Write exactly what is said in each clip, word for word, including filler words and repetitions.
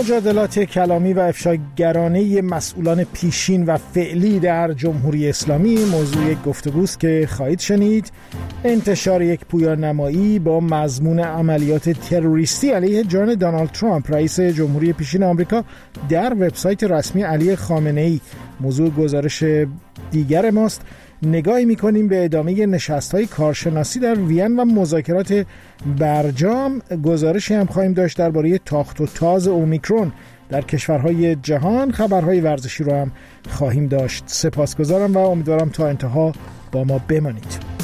مجادلات کلامی و افشاگرانه مسئولان پیشین و فعلی در جمهوری اسلامی موضوع یک گفتگوست که خواهید شنید. انتشار یک پویانمایی با مضمون عملیات تروریستی علیه جان دونالد ترامپ رئیس جمهوری پیشین آمریکا در وبسایت رسمی علی خامنه‌ای موضوع گزارش دیگر ماست. نگاهی می‌کنیم به ادامه نشست‌های کارشناسی در وین و مذاکرات برجام. گزارشی هم خواهیم داشت درباره تاخت و تاز اومیکرون در کشورهای جهان. خبرهای ورزشی رو هم خواهیم داشت. سپاسگزارم و امیدوارم تا انتها با ما بمانید.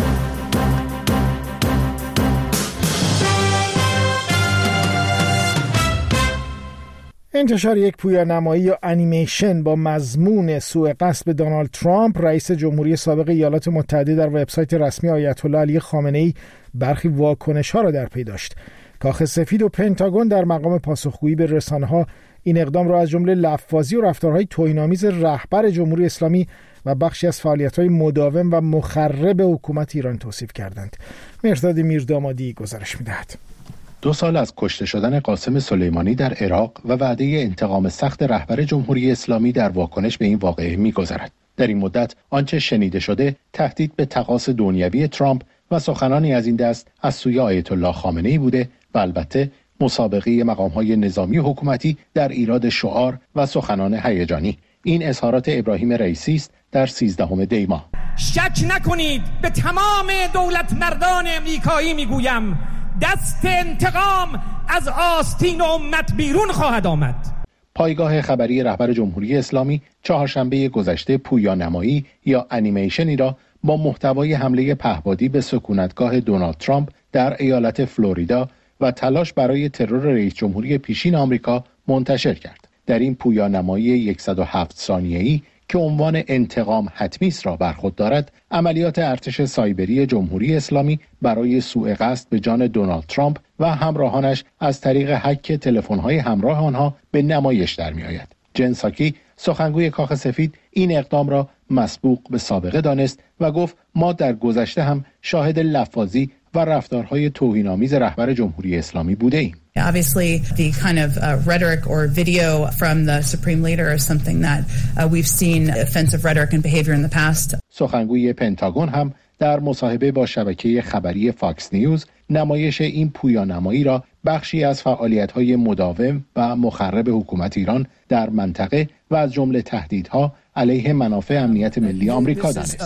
انتشار یک پویانمایی یا انیمیشن با مضمون سوء قصد به دونالد ترامپ رئیس جمهوری سابق ایالات متحده در وبسایت رسمی آیت الله علی خامنه‌ای برخی واکنش‌ها را در پی داشت. کاخ سفید و پنتاگون در مقام پاسخگویی به رسانه‌ها این اقدام را از جمله لفظ‌بازی و رفتارهای توهین‌آمیز رهبر جمهوری اسلامی و بخشی از فعالیت‌های مداوم و مخرب حکومت ایران توصیف کردند. مرداد میردامادی گزارش می‌دهد. دو سال از کشته شدن قاسم سلیمانی در عراق و وعده انتقام سخت رهبر جمهوری اسلامی در واکنش به این واقعه می‌گذرد. در این مدت آنچه شنیده شده تهدید به تقاص دنیوی ترامپ و سخنانی از این دست از سوی آیت الله خامنه‌ای بوده و البته مسابقه مقام‌های نظامی و حکومتی در ایراد شعار و سخنان هیجانی. این اظهارات ابراهیم رئیسی است در سیزدهم دی ماه. شک نکنید، به تمام دولت مردان امریکایی میگویم دست انتقام از آستین امت بیرون خواهد آمد. پایگاه خبری رهبر جمهوری اسلامی چهارشنبه گذشته پویانمایی یا انیمیشنی را با محتوای حمله پهپادی به سکونتگاه دونالد ترامپ در ایالت فلوریدا و تلاش برای ترور رئیس جمهوری پیشین آمریکا منتشر کرد. در این پویانمایی صد و هفت ثانیه‌ای که عنوان انتقام حتمی است را بر خود دارد، عملیات ارتش سایبری جمهوری اسلامی برای سوء قصد به جان دونالد ترامپ و همراهانش از طریق هک تلفن‌های همراه آنها به نمایش در می‌آید. جن ساکی، سخنگوی کاخ سفید، این اقدام را مسبوق به سابقه دانست و گفت ما در گذشته هم شاهد لفاظی و رفتارهای توهین‌آمیز رهبر جمهوری اسلامی بوده‌ایم. Obviously, the kind of uh, rhetoric or video from the supreme leader is something that uh, we've seen offensive rhetoric and behavior in the past. سخنگوی پنتاگون هم در مصاحبه با شبکه خبری فاکس نیوز نمایش این پویانمایی را بخشی از فعالیت‌های مداوم و مخرب حکومت ایران در منطقه و از جمله تهدیدها علیه منافع امنیت ملی آمریکا دانست.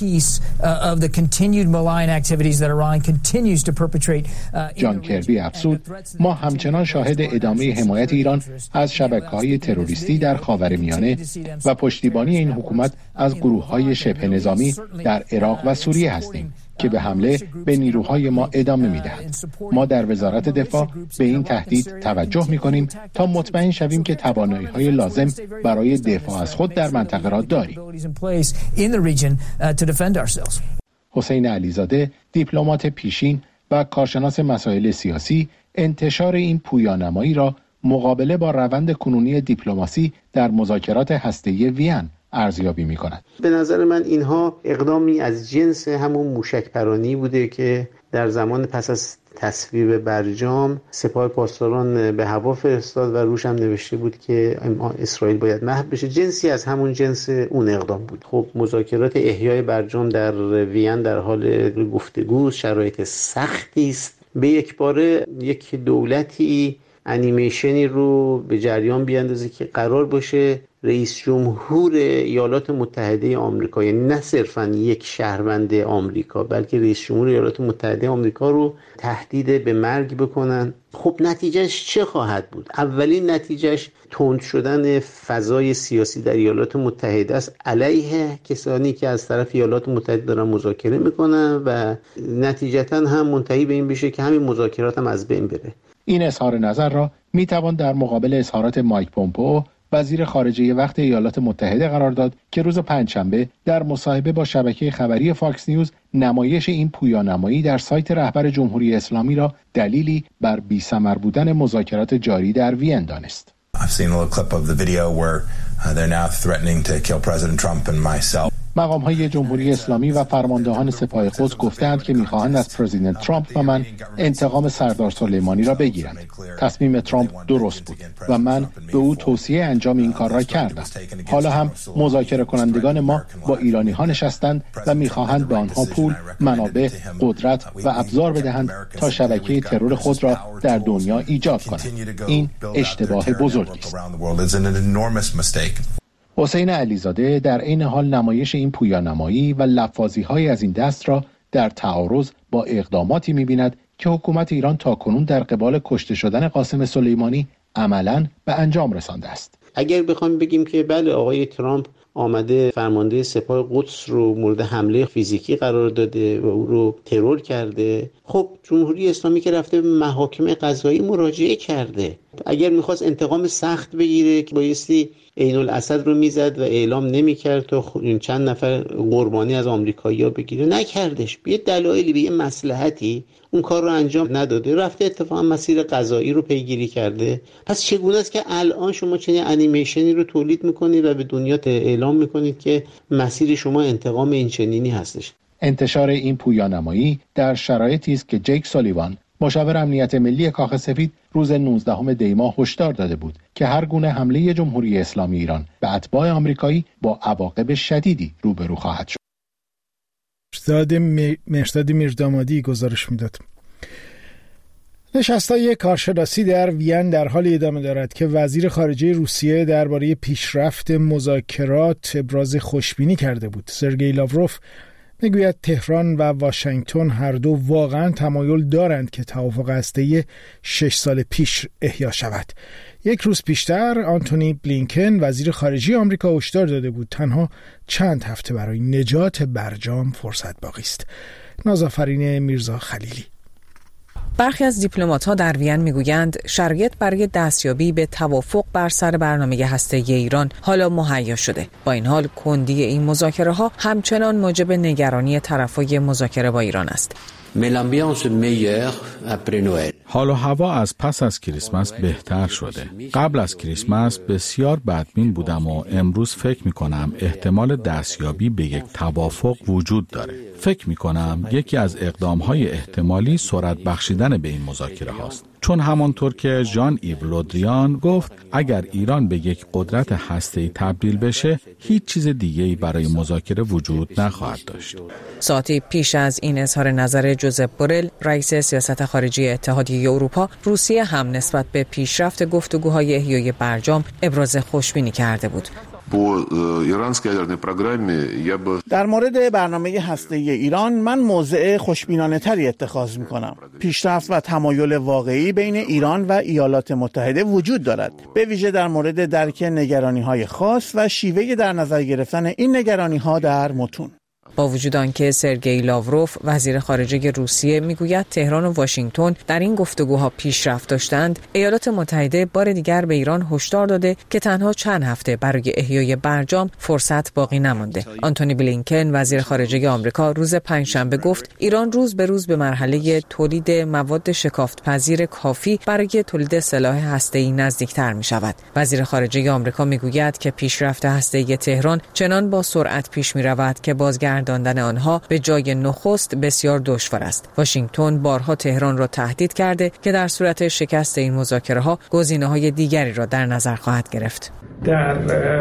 جان کربی افزود ما همچنان شاهد ادامه حمایت ایران از شبکه‌های تروریستی در خاورمیانه و پشتیبانی این حکومت از گروه‌های شبه نظامی در عراق و سوریه هستیم که به حمله به نیروهای ما ادامه می‌دهند. ما در وزارت دفاع به این تهدید توجه می‌کنیم تا مطمئن شویم که توانایی‌های لازم برای دفاع از خود در منطقه را داریم. حسین علیزاده، دیپلمات پیشین و کارشناس مسائل سیاسی، انتشار این پویانمایی را مقابله با روند کنونی دیپلماسی در مذاکرات هسته‌ای وین ارزیابی می کند. به نظر من اینها اقدامی از جنس همون موشک پرانی بوده که در زمان پس از تصویب برجام سپاه پاسداران به هوا فرستاد و روش هم نوشته بود که اسرائیل باید محو بشه. جنسی از همون جنس اون اقدام بود. خب مذاکرات احیای برجام در وین در حال گفتگو، شرایط سختی است. به یک باره یک دولتی انیمیشنی رو به جریان بیاندازه که قرار باشه رئیس جمهور ایالات متحده آمریکا، یعنی نه صرفاً یک شهروند آمریکا بلکه رئیس جمهور ایالات متحده آمریکا رو تهدید به مرگ بکنن. خب نتیجهش چه خواهد بود؟ اولین نتیجهش تند شدن فضای سیاسی در ایالات متحده است علیه کسانی که از طرف ایالات متحده دارن مذاکره میکنن و نتیجتاً هم منتهی به این بشه که همین مذاکرات هم از بین بره. این اظهار نظر را میتوان در مقابل اظهارات مایک پومپئو وزیر خارجه وقت ایالات متحده قرار داد که روز پنجشنبه در مصاحبه با شبکه خبری فاکس نیوز نمایش این پویانمایی در سایت رهبر جمهوری اسلامی را دلیلی بر بی‌ثمر بودن مذاکرات جاری در وین دانست. I've seen a little clip of the video where uh, they're now threatening to kill President Trump and myself. مقام‌های جمهوری اسلامی و فرماندهان سپاه قدس گفتند که می‌خواهند از پرزیدنت ترامپ و من انتقام سردار سلیمانی را بگیرند. تصمیم ترامپ درست بود و من به او توصیه انجام این کار را کردم. حالا هم مذاکره کنندگان ما با ایرانی‌ها نشستند و می‌خواهند به آنها پول، منابع، قدرت و ابزار بدهند تا شبکه ترور خود را در دنیا ایجاد کنند. این اشتباه بزرگی است. حسین علیزاده در عین حال نمایش این پویانمایی و لفاظی‌های از این دست را در تعارض با اقداماتی می‌بیند که حکومت ایران تاکنون در قبال کشته شدن قاسم سلیمانی عملاً به انجام رسانده است. اگر بخوام بگیم که بله آقای ترامپ آمده فرمانده سپاه قدس رو مورد حمله فیزیکی قرار داده و او رو ترور کرده، خب جمهوری اسلامی که رفته به محاکم قضایی مراجعه کرده. اگر میخواست انتقام سخت بگیره که بایستی عین الاسد رو میزد و اعلام نمیکرد تا چند نفر قربانی از آمریکایی‌ها بگیره، نکردش. به دلایلی، به یه مصلحتی اون کار رو انجام نداده، رفته اتفاقا مسیر قضایی رو پیگیری کرده. پس چگونه است که الان شما چنین انیمیشنی رو تولید میکنید و به دنیا اعلام میکنید که مسیر شما انتقام این چنینی هستش؟ انتشار این پویانمایی در شرایطی است که جیک سالیوان، مشاور امنیت ملی کاخ سفید، روز نوزدهم دی ماه هشدار داده بود که هر گونه حمله جمهوری اسلامی ایران به اتباع آمریکایی با عواقب شدیدی روبرو خواهد شد. مرزاد مرزاد میردامادی گزارش میداد. نشست‌های کارشناسی در وین در حال ادامه دارد که وزیر خارجه روسیه درباره پیشرفت مذاکرات ابراز خوشبینی کرده بود. سرگئی لاوروف میگوید تهران و واشنگتن هر دو واقعا تمایل دارند که توافق هسته‌ای شش سال پیش احیا شود. یک روز پیشتر آنتونی بلینکن وزیر خارجه آمریکا هشدار داده بود تنها چند هفته برای نجات برجام فرصت باقی است. نازآفرین میرزا خلیلی. برخی از دیپلمات‌ها در وین میگویند شرایط برای دستیابی به توافق بر سر برنامه هسته‌ای ایران حالا مهیا شده. با این حال کندی این مذاکره‌ها همچنان موجب نگرانی طرفای مذاکره با ایران است. حال و هوا از پس از کریسمس بهتر شده. قبل از کریسمس بسیار بدبین بودم و امروز فکر می کنم احتمال دستیابی به یک توافق وجود داره. فکر می کنم یکی از اقدامهای احتمالی سرعت بخشیدن به این مذاکره هاست. چون همانطور که ژان ایو لودریان گفت اگر ایران به یک قدرت هسته‌ای تبدیل بشه هیچ چیز دیگه‌ای برای مذاکره وجود نخواهد داشت. ساعتی پیش از این اظهار نظر جوزپ بورل رئیس سیاست خارجی اتحادیه اروپا، روسیه هم نسبت به پیشرفت گفتگوهای احیای برجام ابراز خوشبینی کرده بود. در مورد برنامه هسته‌ای ایران من موضع خوشبینانه تری اتخاذ می کنم. پیشرفت و تمایل واقعی بین ایران و ایالات متحده وجود دارد، به ویژه در مورد درک نگرانی‌های خاص و شیوه در نظر گرفتن این نگرانی‌ها در متون. با وجود آنکه سرگئی لاوروف وزیر خارجه روسیه میگوید تهران و واشنگتن در این گفتگوها پیشرفت داشتند، ایالات متحده بار دیگر به ایران هشدار داده که تنها چند هفته برای احیای برجام فرصت باقی نمانده. آنتونی بلینکن وزیر خارجه آمریکا روز پنجشنبه گفت ایران روز به روز به مرحله تولید مواد شکافت‌پذیر کافی برای تولید سلاح هسته‌ای نزدیکتر می‌شود. وزیر خارجه آمریکا میگوید که پیشرفت هسته‌ای تهران چنان با سرعت پیش می‌رود که بازگرداندن آنها به جای نخست بسیار دشوار است. واشنگتن بارها تهران را تهدید کرده که در صورت شکست این مذاکره‌ها گزینه‌های دیگری را در نظر خواهد گرفت. در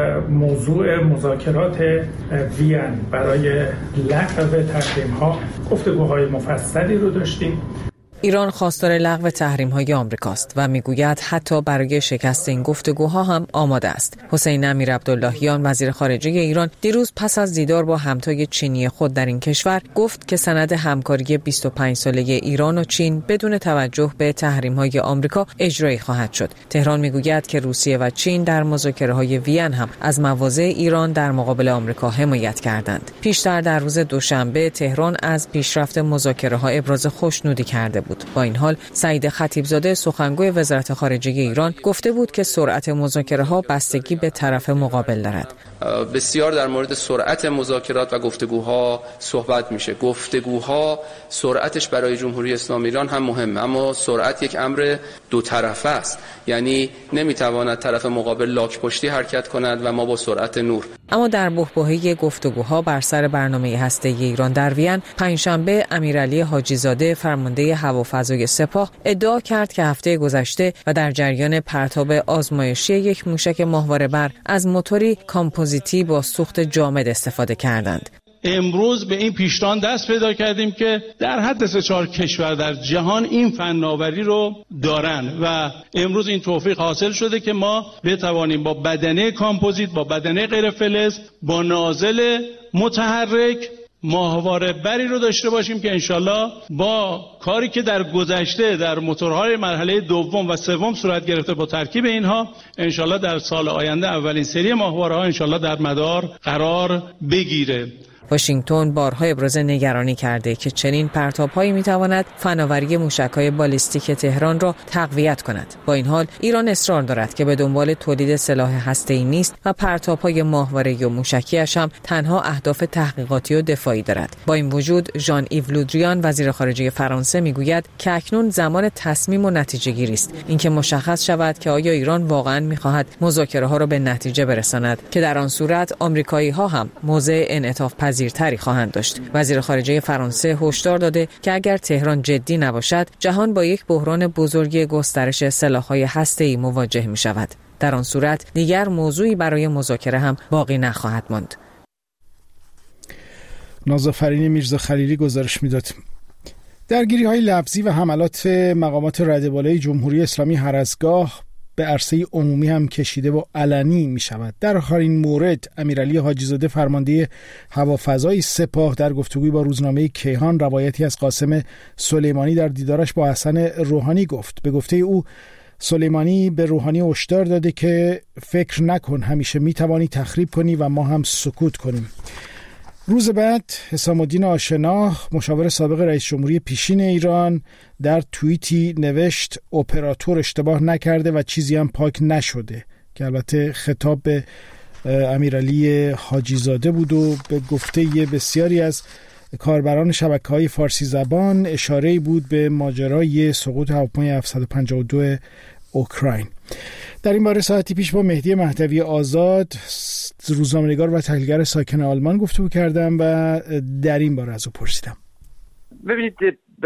موضوع مذاکرات وین برای لغو تحریم‌ها گفتگوهای مفصلی رو داشتیم. ایران خواستار لغو تحریم‌های آمریکاست و میگوید حتی برای شکست این گفتگوها هم آماده است. حسین امیر عبداللهیان وزیر خارجه ایران دیروز پس از دیدار با همتای چینی خود در این کشور گفت که سند همکاری بیست و پنج ساله ایران و چین بدون توجه به تحریم‌های آمریکا اجرایی خواهد شد. تهران میگوید که روسیه و چین در مذاکره‌های وین هم از مواضع ایران در مقابل آمریکا حمایت کردند. پیشتر در روز دوشنبه تهران از پیشرفت مذاکره‌ها ابراز خوشنودی کرده بود. با این حال سعید خطیبزاده سخنگوی وزارت خارجه ایران گفته بود که سرعت مذاکره‌ها بستگی به طرف مقابل دارد. بسیار در مورد سرعت مذاکرات و گفتگوها صحبت میشه. گفتگوها سرعتش برای جمهوری اسلامی ایران هم مهمه، اما سرعت یک امر دو طرفه است. یعنی نمیتواند طرف مقابل لاک پشتی حرکت کند و ما با سرعت نور اما در بحبوحه گفتگوها بر سر برنامه هسته‌ای ایران در وین، پنجشنبه امیرعلی حاجی‌زاده فرمانده هوافضای سپاه ادعا کرد که هفته گذشته و در جریان پرتاب آزمایشی یک موشک ماهواره‌بر از موتوری کامپوزیتی با سوخت جامد استفاده کردند. امروز به این پیشران دست پیدا کردیم که در حد سه چهار کشور در جهان این فناوری رو دارن و امروز این توفیق حاصل شده که ما بتوانیم با بدنه کامپوزیت، با بدنه غیر فلز، با نازل متحرک ماهواره بری رو داشته باشیم که انشالله با کاری که در گذشته در موتورهای مرحله دوم و سوم صورت گرفته با ترکیب اینها انشالله در سال آینده اولین سری ماهواره ها انشالله در مدار قرار بگیره. واشنگتن بارها ابراز نگرانی کرده که چنین پرتاب‌هایی می‌تواند فناوری موشک‌های بالیستیک تهران را تقویت کند. با این حال ایران اصرار دارد که به دنبال تولید سلاح هسته‌ای نیست و پرتاب‌های ماهواره‌ای و موشکی‌اش هم تنها اهداف تحقیقاتی و دفاعی دارد. با این وجود ژان ایو لودریان وزیر خارجه فرانسه می‌گوید که اکنون زمان تصمیم و نتیجه‌گیری است، اینکه مشخص شود که آیا ایران واقعاً می‌خواهد مذاکره‌ها را به نتیجه برساند که در آن صورت آمریکایی‌ها هم موضع انعطاف پذیرتری خواهند داشت. وزیر خارجه فرانسه هشدار داده که اگر تهران جدی نباشد، جهان با یک بحران بزرگ گسترش سلاح‌های هسته‌ای مواجه می‌شود. در آن صورت دیگر موضوعی برای مذاکره هم باقی نخواهد ماند. نازافرین میرزا خلیلی گزارش میداد. درگیری‌های لفظی و حملات مقامات ردبالای جمهوری اسلامی هر از گاه به عرصه عمومی هم کشیده و علنی می شود. در آخرین مورد امیرعلی حاجی‌زاده فرمانده هوافضای سپاه در گفتگوی با روزنامه کیهان روایتی از قاسم سلیمانی در دیدارش با حسن روحانی گفت. به گفته او سلیمانی به روحانی هشدار داده که فکر نکن همیشه می توانی تخریب کنی و ما هم سکوت کنیم. روز بعد حسام الدین آشنا مشاور سابق رئیس جمهوری پیشین ایران در توییتی نوشت اپراتور اشتباه نکرده و چیزی هم پاک نشده، که البته خطاب به امیرعلی حاجی‌زاده بود و به گفته بسیاری از کاربران شبکه‌های فارسی زبان اشاره‌ای بود به ماجرای سقوط هواپیمای هفتصد و پنجاه و دو اوکراین. در این باره ساعتی پیش با مهدی مهدوی آزاد روزنامه‌نگار و تحلیلگر ساکن آلمان گفتگو کردم و در این باره از او پرسیدم. ببینید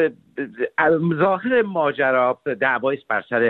ظاهر ماجرا دعوایی بر سر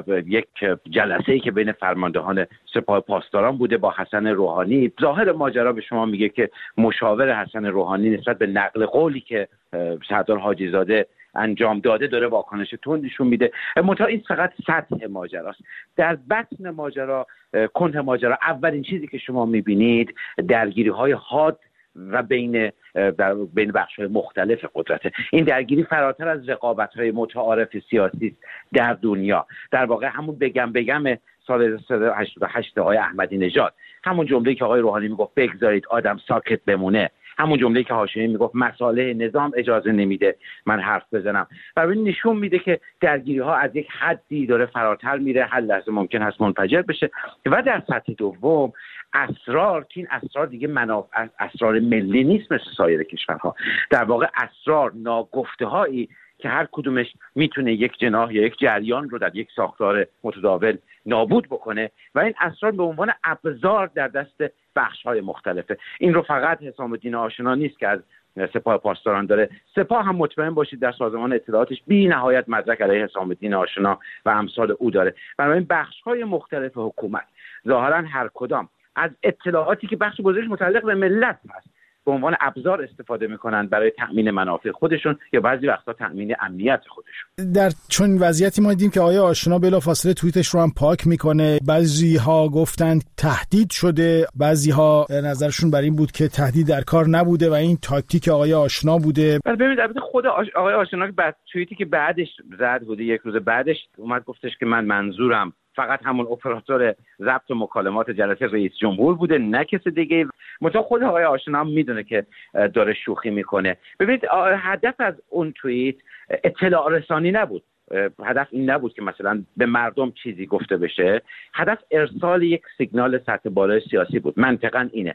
یک جلسه‌ای که بین فرماندهان سپاه پاسداران بوده با حسن روحانی. ظاهر ماجرا به شما میگه که مشاور حسن روحانی نسبت به نقل قولی که سردار حاجی‌زاده انجام داده داره واکنش تند نشون میده. منتها این فقط سطح ماجراست. در بطن ماجرا، کنه ماجرا، اولین چیزی که شما میبینید درگیری‌های حاد و بین در بین بخش‌های مختلف قدرت. این درگیری فراتر از رقابت‌های متعارف سیاسی است در دنیا. در واقع همون بگم بگم سال هشتاد و هشت آقای احمدی نژاد، همون جمله‌ای که آقای روحانی میگفت بگذارید آدم ساکت بمونه، همون جمله‌ای که هاشمی میگفت مسائل نظام اجازه نمیده من حرف بزنم. و این نشون میده که درگیری‌ها از یک حدی داره فراتر میره، هر لحظه ممکن هست منفجر بشه. و در سطح دوم اسرار، که این اسرار دیگه منافع اسرار ملی نیست مثل سایر کشورها، در واقع اسرار ناگفته‌هایی که هر کدومش میتونه یک جناح یا یک جریان رو در یک ساختار متداول نابود بکنه و این اسرار به عنوان ابزار در دست بخش‌های مختلفه. این رو فقط حسام الدین آشنا نیست که از سپاه پاسداران داره. سپاه هم مطمئن باشید در سازمان اطلاعاتش بی نهایت مدرک علیه حسام الدین آشنا و امثال او داره. بنابراین بخش‌های مختلف حکومت ظاهراً هر کدام از اطلاعاتی که بخش بزرگش متعلق به ملت هست به عنوان ابزار استفاده میکنن برای تأمین منافع خودشون یا بعضی وقتا تأمین امنیت خودشون. در چون وضعیتی ما دیدیم که آقای آشنا بلافاصله توییتش رو هم پاک میکنه. بعضی ها گفتند تهدید شده، بعضی ها نظرشون بر این بود که تهدید در کار نبوده و این تاکتیک آقای آشنا بوده. ببینید البته خود آقای آشنا که بعد توییتی که بعدش زد بوده، یک روز بعدش اومد گفتش که من منظورم فقط همون اپراتور ضبط مکالمات جلسه رئیس جمهور بوده، نه کس دیگه. منتها خود آقای آشنا هم میدونه که داره شوخی میکنه. ببینید هدف از اون توییت اطلاع رسانی نبود. هدف این نبود که مثلا به مردم چیزی گفته بشه. هدف ارسال یک سیگنال سطح بالای سیاسی بود. منطقاً اینه.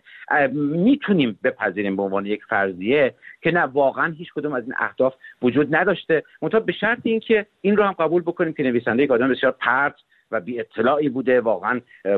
میتونیم بپذیریم به عنوان یک فرضیه که نه، واقعا هیچ کدوم از این اهداف وجود نداشته، منتها به شرط اینکه این رو هم قبول بکنیم که نویسنده یک آدم بسیار پرت و بی اطلاعی بوده، واقعا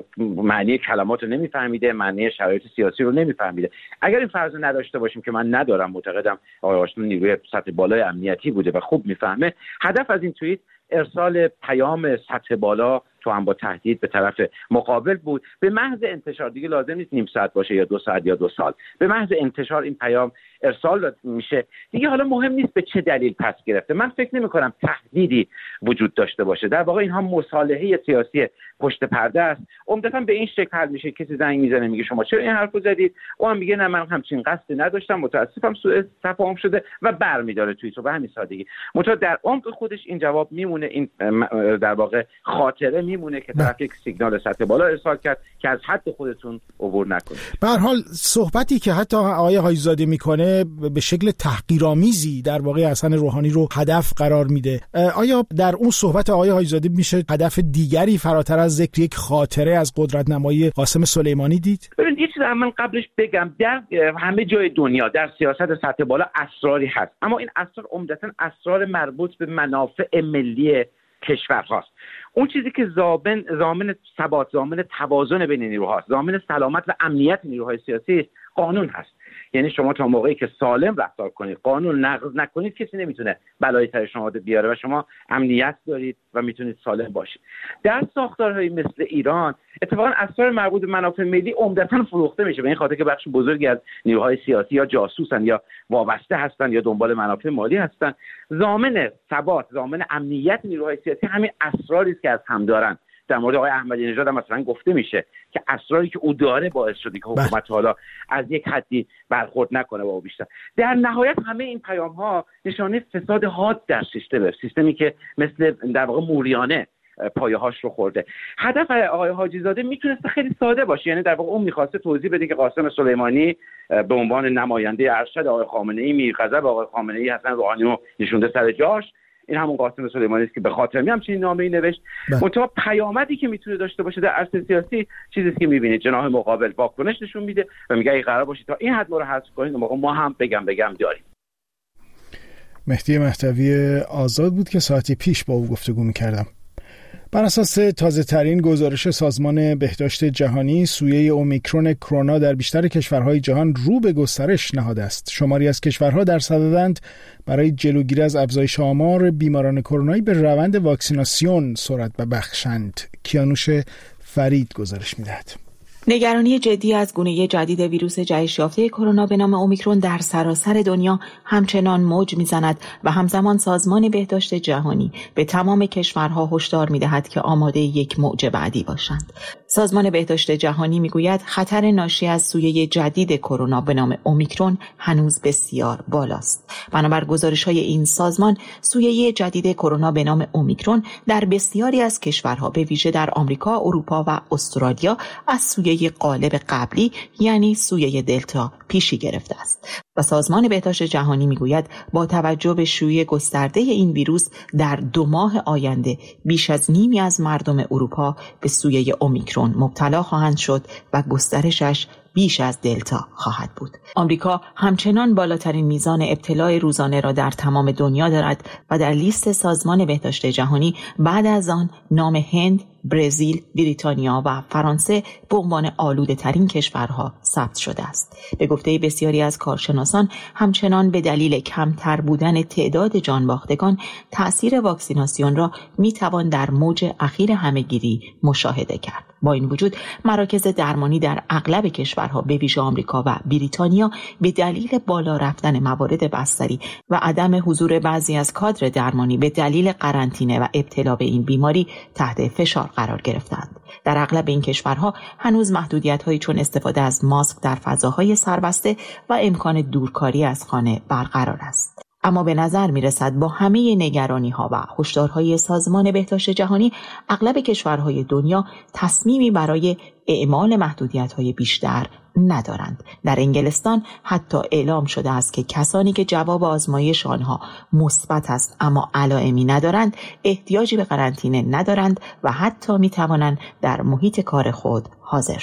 معنی کلمات رو نمیفهمیده، معنی شرایط سیاسی رو نمیفهمیده. اگر این فرض رو نداشته باشیم که من ندارم، معتقدم آقای واشنگتن نیروی سطح بالای امنیتی بوده و خوب میفهمه، هدف از این توییت ارسال پیام سطح بالا تو هم با تهدید به طرف مقابل بود. به محض انتشار، دیگه لازم نیست نیم ساعت باشه یا دو ساعت یا دو سال، به محض انتشار این پیام ارسال میشه دیگه. حالا مهم نیست به چه دلیل پس گرفته. من فکر نمی کنم تهدیدی وجود داشته باشه. در واقع اینها مصالحه سیاسی پشت پرده است. عمدتاً به این شکل حل میشه، کسی زنگ میزنه میگه شما چرا این حرفو زدید، اون هم میگه نه من همچین قصدی نداشتم، متاسفم سوء تفاهم شده و برمیداره توییتو به همین سادگی. متأ در عمق خودش این جواب میمونه، این در واقع خاطره میمونه که طرف یک سیگنال سطح بالا ارسال کرد که از حد خودتون عبور نکنید. به هر حال صحبتی که حتی آقای حاجی‌زاده میکنه به شکل تحقیرآمیزی در واقع حسن روحانی رو هدف قرار میده. آیا در اون صحبت آقای حاجی‌زاده میشه هدف دیگری فراتر از ذکر یک خاطره از قدرت‌نمایی قاسم سلیمانی دید؟ ببینید یه چیز من قبلش بگم، در همه جای دنیا در سیاست سطح بالا اسراری هست، اما این اسرار عمدتاً اسرار مربوط به منافع ملی کشورهاست. اون چیزی که ضامن ضامن ثبات، ضامن توازن بین نیروهاست، ضامن سلامت و امنیت نیروهای سیاسی است، قانون هست. یعنی شما تا موقعی که سالم رفتار کنید، قانون نقض نکنید، کسی نمیتونه بلایی سر شما بیاره و شما امنیت دارید و میتونید سالم باشید. در ساختارهای مثل ایران اتفاقا اسرار مربوط به منافع ملی عمدتاً فروخته میشه، به این خاطر که بخش بزرگی از نیروهای سیاسی یا جاسوسن یا وابسته هستن یا دنبال منافع مالی هستن. ضامن ثبات، ضامن امنیت نیروهای سیاسی همین اسراری است که از هم دارن. در مورد آقای احمدی نژاد هم مثلا گفته میشه که اسراری که او داره باعث شده که حکومت حالا از یک حدی برخورد نکنه با او بیشتر. در نهایت همه این پیام ها نشانه فساد حاد در سیستم، سیستمی که مثل در واقع موریانه پایه هاش رو خورده. هدف آقای حاجی‌زاده میتونست خیلی ساده باشه، یعنی در واقع اون میخواسته توضیح بده که قاسم سلیمانی به عنوان نماینده ارشد آقای خامنه‌ای میرغضب آقای خامنه‌ای حسن روحانی رو نشونده سر جاش. این همون قاسم سلیمانی است که به خاطمی همچین نامه‌ای نوشت. منتها پیامدی که میتونه داشته باشه در عرصه سیاسی چیزی که میبینید جناح مقابل واکنش نشون میده و میگه اگه قرار باشه تا این حد ما رو حذف کنید، ما هم بگم بگم داریم. مهدی مهدوی آزاد بود که ساعتی پیش با او گفتگو میکردم. بر اساس تازه ترین گزارش سازمان بهداشت جهانی، سویه اومیکرون کرونا در بیشتر کشورهای جهان رو به گسترش نهاده است. شماری از کشورها در صددند برای جلوگیری از افزایش آمار بیماران کرونایی به روند واکسیناسیون سرعت ببخشند. کیانوش فرید گزارش می‌دهد. نگرانی جدی از گونه جدید ویروس جهش یافته کرونا به نام اومیکرون در سراسر دنیا همچنان موج میزند و همزمان سازمان بهداشت جهانی به تمام کشورها هشدار میدهد که آماده یک موج بعدی باشند. سازمان بهداشت جهانی میگوید خطر ناشی از سویه جدید کرونا به نام اومیکرون هنوز بسیار بالاست. بنابر گزارش‌های این سازمان، سویه جدید کرونا به نام اومیکرون در بسیاری از کشورها به ویژه در آمریکا، اروپا و استرالیا از سویه قالب قبلی یعنی سویه دلتا پیشی گرفته است و سازمان بهداشت جهانی میگوید با توجه به شیوع گسترده این ویروس در دو ماه آینده بیش از نیمی از مردم اروپا به سویه اومیکرون مبتلا خواهند شد و گسترشش بیش از دلتا خواهد بود. آمریکا همچنان بالاترین میزان ابتلاع روزانه را در تمام دنیا دارد و در لیست سازمان بهداشت جهانی بعد از آن نام هند، برزیل، بریتانیا و فرانسه به عنوان آلوده ترین کشورها ثبت شده است. به گفته بسیاری از کارشناسان، همچنان به دلیل کمتر بودن تعداد جانباختگان، تأثیر واکسیناسیون را میتوان در موج اخیر همه‌گیری مشاهده کرد. با این وجود مراکز درمانی در اغلب کشورها به ویژه آمریکا و بریتانیا به دلیل بالا رفتن موارد بستری و عدم حضور بعضی از کادر درمانی به دلیل قرنطینه و ابتلا به این بیماری تحت فشار قرار گرفتند. در اغلب این کشورها هنوز محدودیت‌هایی چون استفاده از ماسک در فضاهای سربسته و امکان دورکاری از خانه برقرار است. اما به نظر می رسد با همه نگرانی ها و هشدارهای سازمان بهداشت جهانی، اغلب کشورهای دنیا تصمیمی برای اعمال محدودیت‌های بیشتر ندارند. در انگلستان حتی اعلام شده است که کسانی که جواب آزمایش آنها مثبت است اما علائمی ندارند، احتیاجی به قرنطینه ندارند و حتی می توانند در محیط کار خود حاضر شوند.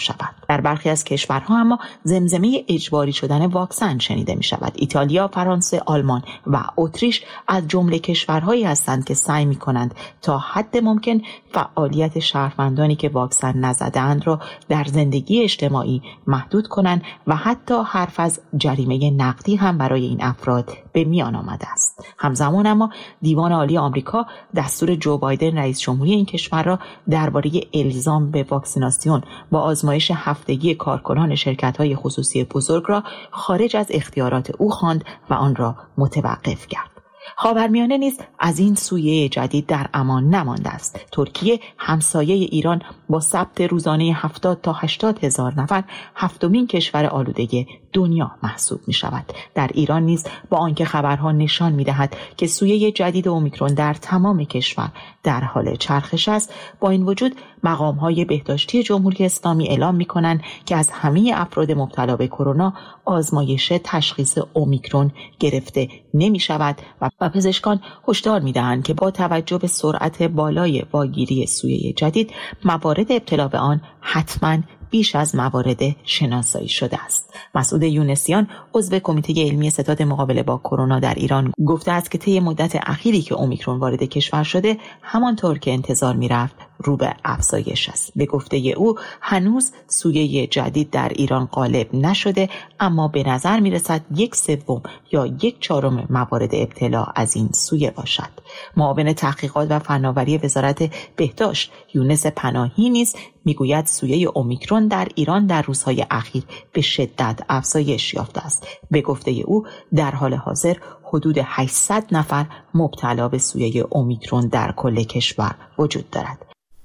در برخی از کشورها اما زمزمه اجباری شدن واکسن شنیده می شود. ایتالیا، فرانسه، آلمان و اتریش از جمله کشورهایی هستند که سعی می کنند تا حد ممکن فعالیت شهروندانی که واکسن نزدند را در زندگی اجتماعی محدود کنند و حتی حرف از جریمه نقدی هم برای این افراد به میان آمده است. همزمان اما دیوان عالی آمریکا دستور جو بایدن رئیس جمهوری این کشور را درباره الزام به واکسیناسیون با آزمایش هفتگی کارکنان شرکت‌های خصوصی بزرگ را خارج از اختیارات او خواند و آن را متوقف کرد. خاورمیانه نیز از این سویه جدید در امان نمانده است. ترکیه همسایه ایران با ثبت روزانه هفتاد تا هشتاد هزار نفر هفتمین کشور آلوده دنیا محسوب می شود. در ایران نیز با آنکه خبرها نشان می دهد که سویه جدید اومیکرون در تمام کشور در حال چرخش است، با این وجود مقام‌های بهداشتی جمهوری اسلامی اعلام می کنند که از همه افراد مبتلا به کرونا آزمایش تشخیص اومیکرون گرفته نمی شود و پزشکان هشدار می دهند که با توجه به سرعت بالای واگیری سویه جدید موارد ابتلا به آن حتماً بیش از موارد شناسایی شده است. مسعود یونسیان عضو کمیته علمی ستاد مقابله با کرونا در ایران گفته است که طی مدت اخیری که اومیکرون وارد کشور شده همانطور که انتظار می‌رفت رو به افزایش است. به گفته او هنوز سویه جدید در ایران غالب نشده، اما به نظر می‌رسد یک سوم یا یک چهارم موارد ابتلا از این سویه باشد. معاون تحقیقات و فناوری وزارت بهداشت یونس پناهی نیز میگوید سویه اومیکرون در ایران در روزهای اخیر به شدت افزایش یافته است. به گفته او در حال حاضر حدود هشتصد نفر مبتلا به سویه اومیکرون در کل کشور وجود دارد.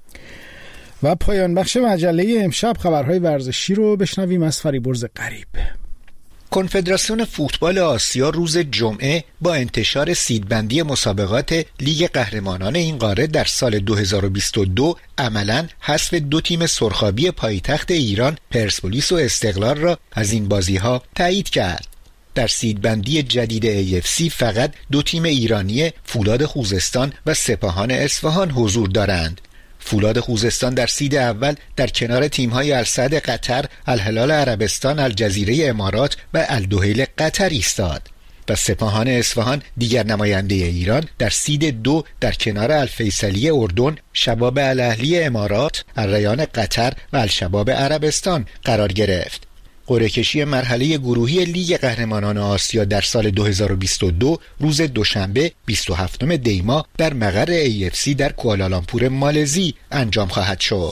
و پایان بخش مجله امشب خبرهای ورزشی رو بشنویم از فریبرز غریب. کنفدراسیون فوتبال آسیا روز جمعه با انتشار سیدبندی مسابقات لیگ قهرمانان این قاره در سال دو هزار و بیست و دو عملاً حذف دو تیم سرخابی پایتخت ایران پرسپولیس و استقلال را از این بازی‌ها تایید کرد. در سیدبندی جدید ای اف سی فقط دو تیم ایرانی فولاد خوزستان و سپاهان اصفهان حضور دارند. فولاد خوزستان در سید اول در کنار تیم‌های السعد قطر، الهلال عربستان، الجزیره امارات و الدحیل قطر ایستاد و سپاهان اصفهان دیگر نماینده ایران در سید دو در کنار الفیصلی اردن، شباب الاهلی امارات، الریان قطر و الشباب عربستان قرار گرفت. قرعه کشی مرحله گروهی لیگ قهرمانان آسیا در سال دو هزار و بیست و دو روز دوشنبه بیست و هفتم دی ماه در مقر ای اف سی در کوالالامپور مالزی انجام خواهد شد.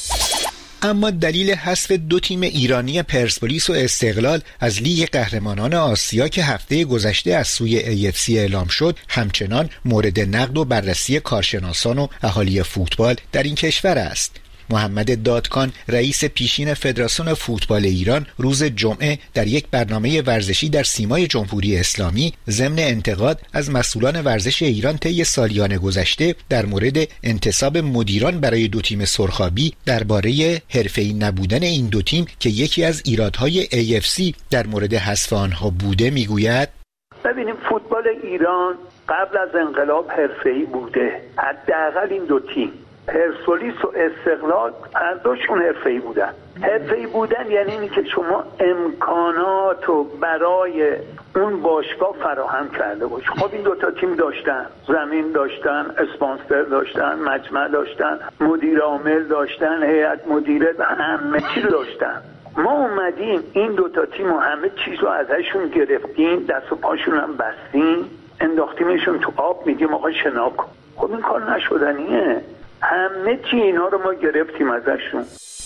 اما دلیل حذف دو تیم ایرانی پرسپولیس و استقلال از لیگ قهرمانان آسیا که هفته گذشته از سوی ای اف سی اعلام شد همچنان مورد نقد و بررسی کارشناسان و اهالی فوتبال در این کشور است. محمد دادکان رئیس پیشین فدراسیون فوتبال ایران روز جمعه در یک برنامه ورزشی در سیمای جمهوری اسلامی ضمن انتقاد از مسئولان ورزش ایران طی سالیان گذشته در مورد انتصاب مدیران برای دو تیم سرخابی درباره حرفه‌ای نبودن این دو تیم که یکی از ایرادهای ای اف سی در مورد حذف آنها بوده میگوید: ببینیم فوتبال ایران قبل از انقلاب حرفه‌ای بوده. حداقل این دو تیم پرسپولیس و استقلال هر دوشون حرفه‌ای بودن. حرفه‌ای بودن یعنی اینی که شما امکانات رو برای اون باشگاه فراهم کرده باش. خب این دوتا تیم داشتن، زمین داشتن، اسپانسر داشتن، مجمع داشتن، مدیر عامل داشتن، هیئت مدیره و همه چی داشتن. ما اومدیم این دوتا تیم و همه چیز رو ازشون گرفتیم، دست و پاشون هم بستیم، انداختیمشون تو آب، میگیم آقا شنا کن. خب این کار نشدنیه. همه چی اینا رو ما گرفتیم ازشون.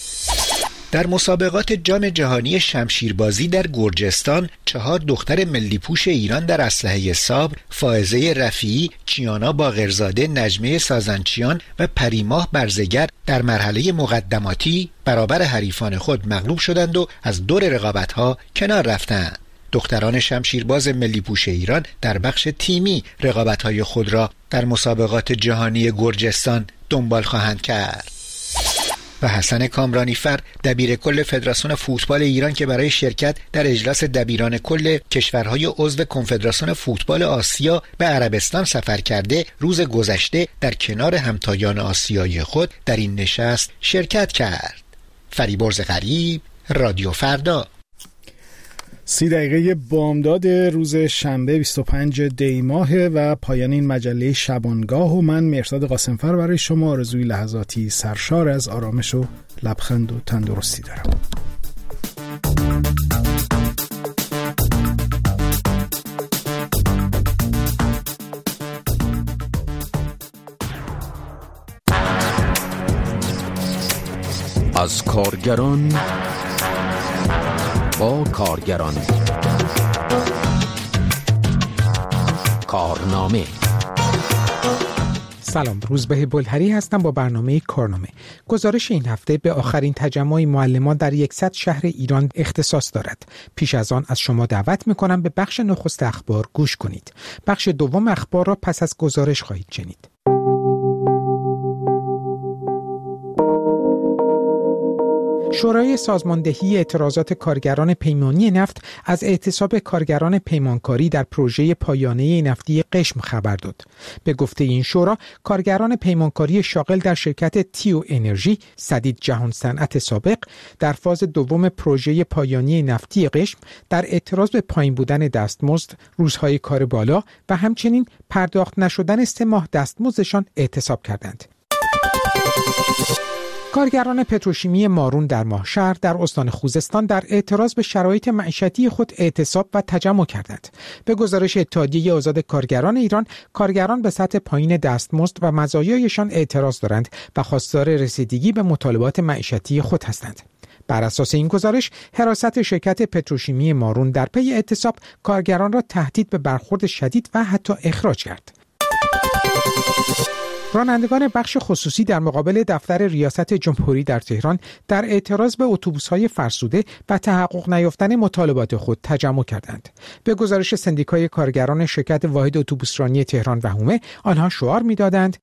در مسابقات جام جهانی شمشیربازی در گرجستان چهار دختر ملی پوش ایران در اسلحه صابر، فائزه رفیعی، کیانا باقرزاده، نجمه سازنچیان و پریماه برزگر در مرحله مقدماتی برابر حریفان خود مغلوب شدند و از دور رقابت‌ها کنار رفتند. دختران شمشیرباز ملی پوش ایران در بخش تیمی رقابت‌های خود را در مسابقات جهانی گرجستان دنبال خواهند کرد. و حسن کامرانیفر دبیر کل فدراسیون فوتبال ایران که برای شرکت در اجلاس دبیران کل کشورهای عضو کنفدراسیون فوتبال آسیا به عربستان سفر کرده روز گذشته در کنار همتایان آسیایی خود در این نشست شرکت کرد. فریبرز غریب، رادیو فردا. سی دقیقه بامداد روز شنبه بیست و پنج دی ماه و پایان این مجله شبانگاه و من مهرداد قاسمفر برای شما آرزوی لحظاتی سرشار از آرامش و لبخند و تندرستی دارم. از کارگران با کارگران. کارنامه. سلام، روزبه بلهری هستم با برنامه کارنامه. گزارش این هفته به آخرین تجمع معلمان در صد شهر ایران اختصاص دارد. پیش از آن از شما دعوت میکنم به بخش نخست اخبار گوش کنید. بخش دوم اخبار را پس از گزارش خواهید شنید. شورای سازماندهی اعتراضات کارگران پیمانی نفت از اعتصاب کارگران پیمانکاری در پروژه پایانه نفتی قشم خبر داد. به گفته این شورا، کارگران پیمانکاری شاغل در شرکت تیو انرژی سدید جهان صنعت سابق در فاز دوم پروژه پایانی نفتی قشم در اعتراض به پایین بودن دستمزد، روزهای کار بالا و همچنین پرداخت نشدن سه ماه دستمزدشان اعتصاب کردند. کارگران پتروشیمی مارون در ماهشهر در استان خوزستان در اعتراض به شرایط معیشتی خود اعتصاب و تجمع کردند. به گزارش اتحادیه آزاد کارگران ایران، کارگران به سطح پایین دستمزد و مزایایشان اعتراض دارند و خواستار رسیدگی به مطالبات معیشتی خود هستند. بر اساس این گزارش، حراست شرکت پتروشیمی مارون در پی اعتصاب کارگران را تهدید به برخورد شدید و حتی اخراج کرد. رانندگان بخش خصوصی در مقابل دفتر ریاست جمهوری در تهران در اعتراض به اتوبوس‌های فرسوده و تحقق نیافتن مطالبات خود تجمع کردند. به گزارش سندیکای کارگران شرکت واحد اتوبوسرانی تهران و حومه، آنها شعار می‌دادند: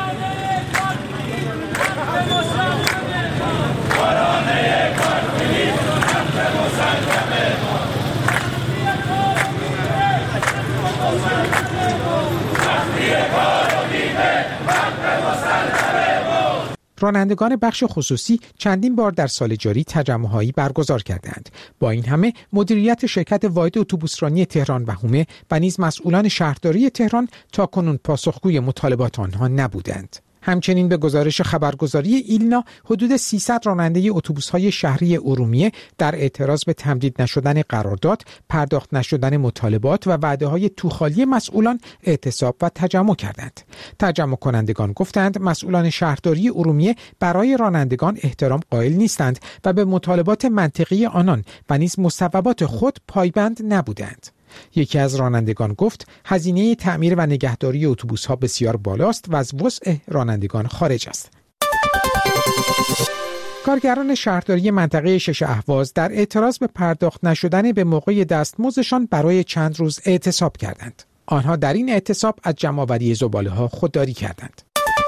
رانندگان بخش خصوصی چندین بار در سال جاری تجمع‌هایی برگزار کردند. با این همه مدیریت شرکت واحد اتوبوسرانی تهران و حومه و نیز مسئولان شهرداری تهران تاکنون پاسخگوی مطالبات آنها نبودند. همچنین به گزارش خبرگزاری ایلنا، حدود سیصد راننده اتوبوس‌های شهری ارومیه در اعتراض به تمدید نشدن قرارداد، پرداخت نشدن مطالبات و وعده‌های توخالی مسئولان اعتصاب و تجمع کردند. تجمع کنندگان گفتند مسئولان شهرداری ارومیه برای رانندگان احترام قائل نیستند و به مطالبات منطقی آنان و نیز مصوبات خود پایبند نبودند. یکی از رانندگان گفت هزینه تعمیر و نگهداری اتوبوس‌ها بسیار بالاست و از وسع رانندگان خارج است. کارگران شهرداری منطقه شش اهواز در اعتراض به پرداخت نشدن به موقع دستمزدشان برای چند روز اعتصاب کردند. آنها در این اعتصاب از جمع‌آوری زباله‌ها خودداری کردند.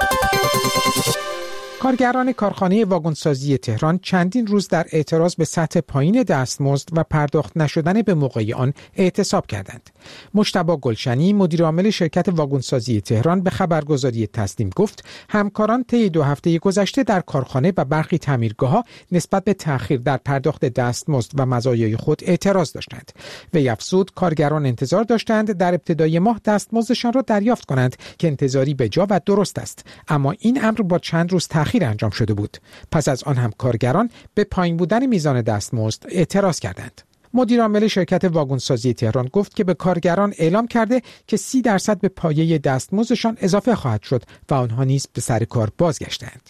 کارگران کارخانه واگنسازی تهران چندین روز در اعتراض به سطح پایین دستمزد و پرداخت نشدن به موقع آن اعتصاب کردند. مجتبی گلشنی، مدیر عامل شرکت واگنسازی تهران، به خبرگزاری تسنیم گفت همکاران طی دو هفته گذشته در کارخانه و برخی تعمیرگاه‌ها نسبت به تأخیر در پرداخت دستمزد و مزایای خود اعتراض داشتند. وی افزود کارگران انتظار داشتند در ابتدای ماه دستمزدشان را دریافت کنند که انتظاری به جا و درست است، اما این امر با چند روز تأخیر انجام شده بود. پس از آن هم کارگران به پایین بودن میزان دستمزد اعتراض کردند. مدیر عامل شرکت واگنسازی تهران گفت که به کارگران اعلام کرده که سی درصد به پایه دستمزدشان اضافه خواهد شد و آنها نیز به سر کار بازگشتند.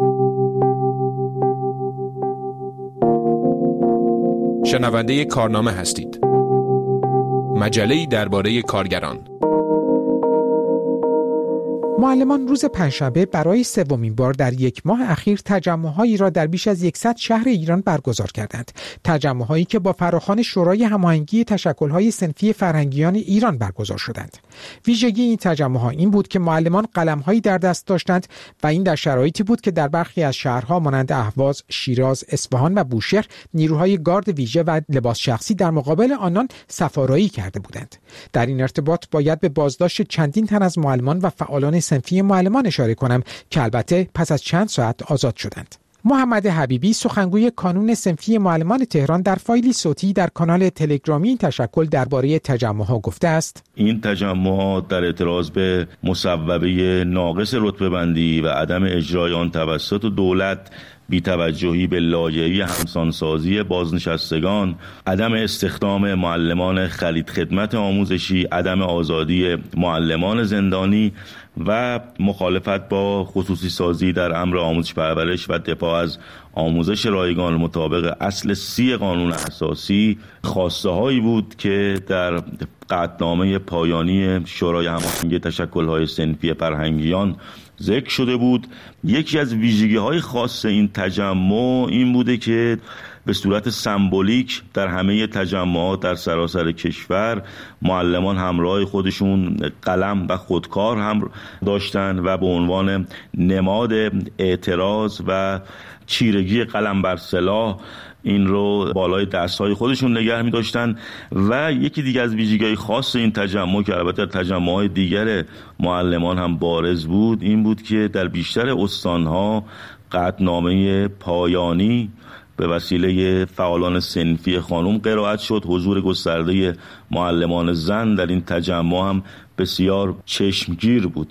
شنونده کارنامه هستید. مجله‌ای درباره کارگران. معلمان روز پنجشنبه برای سومین بار در یک ماه اخیر تجمع‌هایی را در بیش از صد شهر ایران برگزار کردند. تجمع‌هایی که با فراخوان شورای هماهنگی تشکل‌های صنفی فرهنگیان ایران برگزار شدند. ویژگی این تجمع‌ها این بود که معلمان قلم‌هایی در دست داشتند و این در شرایطی بود که در برخی از شهرها مانند اهواز، شیراز، اصفهان و بوشهر نیروهای گارد ویژه و لباس شخصی در مقابل آنان صف‌آرایی کرده بودند. در این ارتباط باید به بازداشت چندین تن از معلمان و فعالان صنفی معلمان اشاره کنم که البته پس از چند ساعت آزاد شدند. محمد حبیبی سخنگوی کانون صنفی معلمان تهران در فایلی صوتی در کانال تلگرامی تشکل درباره تجمع‌ها گفته است: این تجمعات در اعتراض به مصوبه ناقص رتبه‌بندی و عدم اجرای آن توسط دولت، بی‌توجهی به لایحه همسانسازی بازنشستگان، عدم استخدام معلمان خلید خدمت آموزشی، عدم آزادی معلمان زندانی و مخالفت با خصوصی سازی در امر آموزش پرورش و دفاع از آموزش رایگان مطابق اصل سی قانون اساسی خواسته هایی بود که در قطعنامه پایانی شورای هماهنگی تشکل‌های صنفی فرهنگیان ذکر شده بود. یکی از ویژگی‌های خاص این تجمع این بوده که به صورت سمبولیک در همه تجمعات در سراسر کشور معلمان همراه خودشون قلم و خودکار هم داشتن و به عنوان نماد اعتراض و چیرگی قلم بر سلاح این رو بالای دستهای خودشون نگه می داشتن. و یکی دیگه از ویژگی‌های خاص این تجمع که البته تجمع‌های دیگر معلمان هم بارز بود این بود که در بیشتر استانها قطعنامه پایانی به وسیله فعالان صنفی خانم قرائت شد. حضور گسترده معلمان زن در این تجمع هم بسیار چشمگیر بود.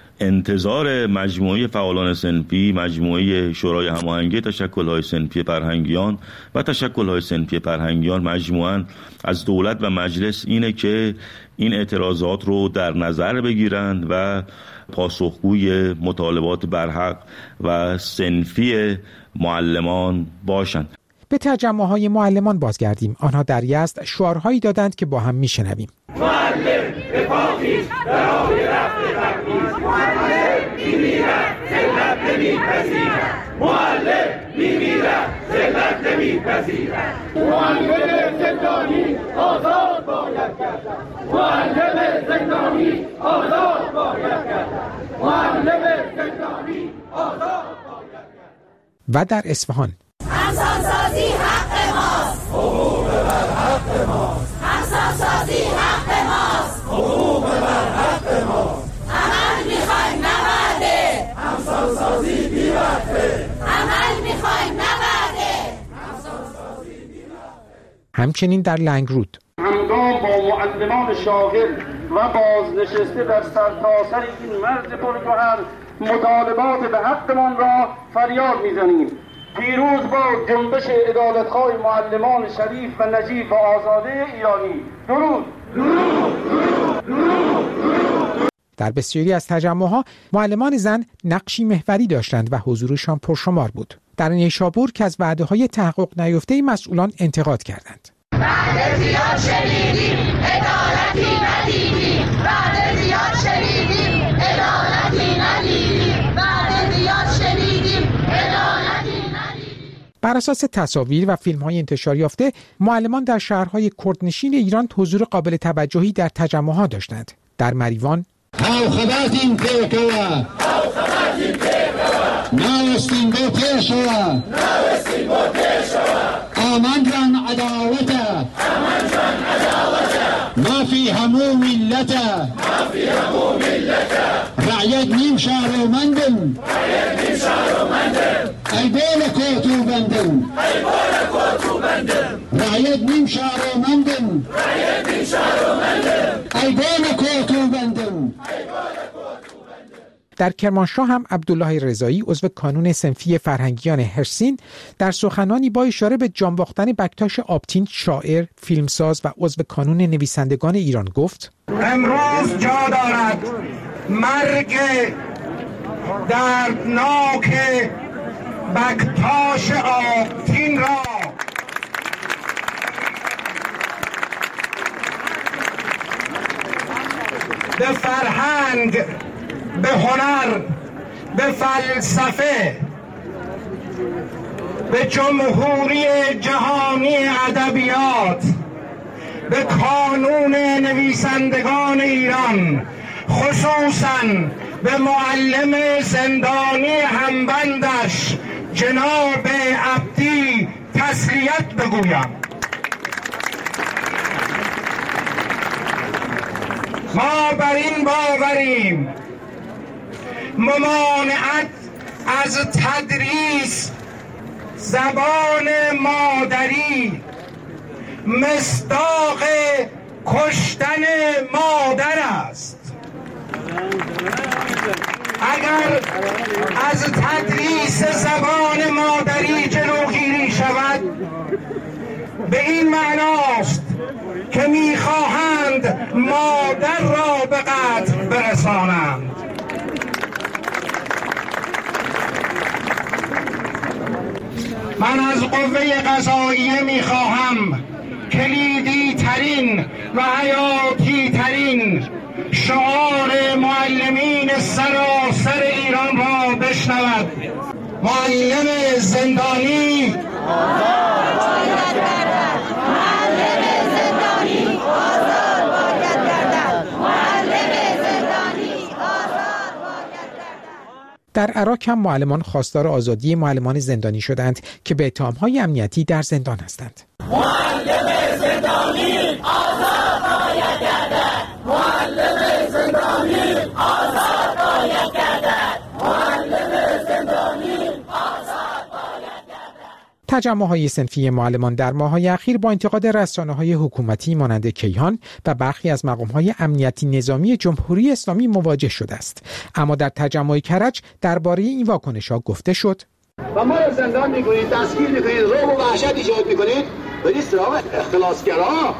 انتظار مجموعه فعالان صنفی، مجموعه شورای هماهنگی تشکل‌های صنفی فرهنگیان و تشکل‌های صنفی فرهنگیان مجموعاً از دولت و مجلس اینه که این اعتراضات رو در نظر بگیرند و پاسخگوی مطالبات برحق و صنفی معلمان باشند. به تجمع‌های معلمان بازگردیم. آنها در یزد شعارهایی دادند که با هم میشنویم. معلم به پاکیش برای رفت تبعیض، معلم میمیرد ذلت نمیپذیرد، معلم میمیرد ذلت نمیپذیرد، معلم زندانی آزاد باید کردن، معلم زندانی آزاد باید کردن، معلم زندانی آزاد باید کردن. و در اصفهان همسانسازی حق ماست، حقوق بر حق ماست، همسانسازی حق ماست، حقوق بر حق ماست، عمل میخوایم نبرده، همسانسازی بی وقته، عمل میخوایم نبرده، همسانسازی بی وقته. همچنین در لنگرود همگام با معلمان شاغل و بازنشسته در سرتاسر این مرز پرگوهر مطالبات به حقمان را فریاد میزنیم. پیروز با جنبش عدالتخواه معلمان شریف و نجیب و آزاده ایرانی. درود. درود. درود. در بسیاری از تجمعها معلمان زن نقشی محوری داشتند و حضورشان پرشمار بود. در نیشابور که از وعده‌های تحقق نیافته مسئولان انتقاد کردند. بعد زیاد شنیدیم عدالتی ندیدیم، بعد زیاد شنیدیم عدالتی ندیدیم، بعد زیاد شنیدیم عدالتی ندیدیم. بر اساس تصاویر و فیلم‌های انتشار یافته معلمان در شهرهای کردنشین ایران حضور قابل توجهی در تجمعها داشتند. در مریوان خبرتین پیکوا خبرتین پیکوا نوستین با پیشوا نوستین با پیشوا آمندن عداوتا آمندن عداوتا ما فی همو ملتا ما فی همو ملتا رعیت نیم شهرومندم رعیت نیم شهرومندم ای بول کوتو بندم ای بول کوتو بندم رعیت نیم شهرومندم رعیت نیم شهرومندم ای بول کوتو بندم. در کرمانشاه هم عبدالله رضایی عضو کانون صنفی فرهنگیان هرسین در سخنانی با اشاره به جان باختن بکتاش آبتین، شاعر، فیلمساز و عضو کانون نویسندگان ایران گفت: امروز جا دارد مرگ دردناک بکتاش آبتین را به فرهنگ، به هنر، به فلسفه، به جمهوری جهانی ادبیات، به کانون نویسندگان ایران، خصوصاً به معلم زندانی همبندش جناب عبدی تسلیت بگویم. ما بر این باوریم ممانعت از تدریس زبان مادری مصداق کشتن مادر است. اگر از تدریس زبان مادری جلوگیری شود، به این معناست که میخواهند مادر را به قتل برسانند. من از قوه قضاییه میخواهم کلیدی ترین و حیاتی ترین شعار معلمین سراسر ایران را بشنود. معلم زندانی آزاد باید گردد. معلم زندانی آزاد باید گردد. معلم زندانی آزاد باید گردد. در عراق هم معلمان خواستار آزادی معلمان زندانی شدند که به اتهام‌های امنیتی در زندان هستند. معلم زندانی آزاد باید گردد. معلم زندانی آزاد باید گردد. معلم زندانی آزاد باید گردد. تجمع‌های صنفی معلمان در ماه‌های اخیر با انتقاد رسانه‌های حکومتی مانند کیهان و برخی از مقام‌های امنیتی نظامی جمهوری اسلامی مواجه شده است. اما در تجمع کرج درباره این واکنش‌ها گفته شد: و ما را زندان می‌کنید، دستگیر می‌کنید، رعب و وحشت ایجاد می‌کنید، برید سراغ اختلاسگرا.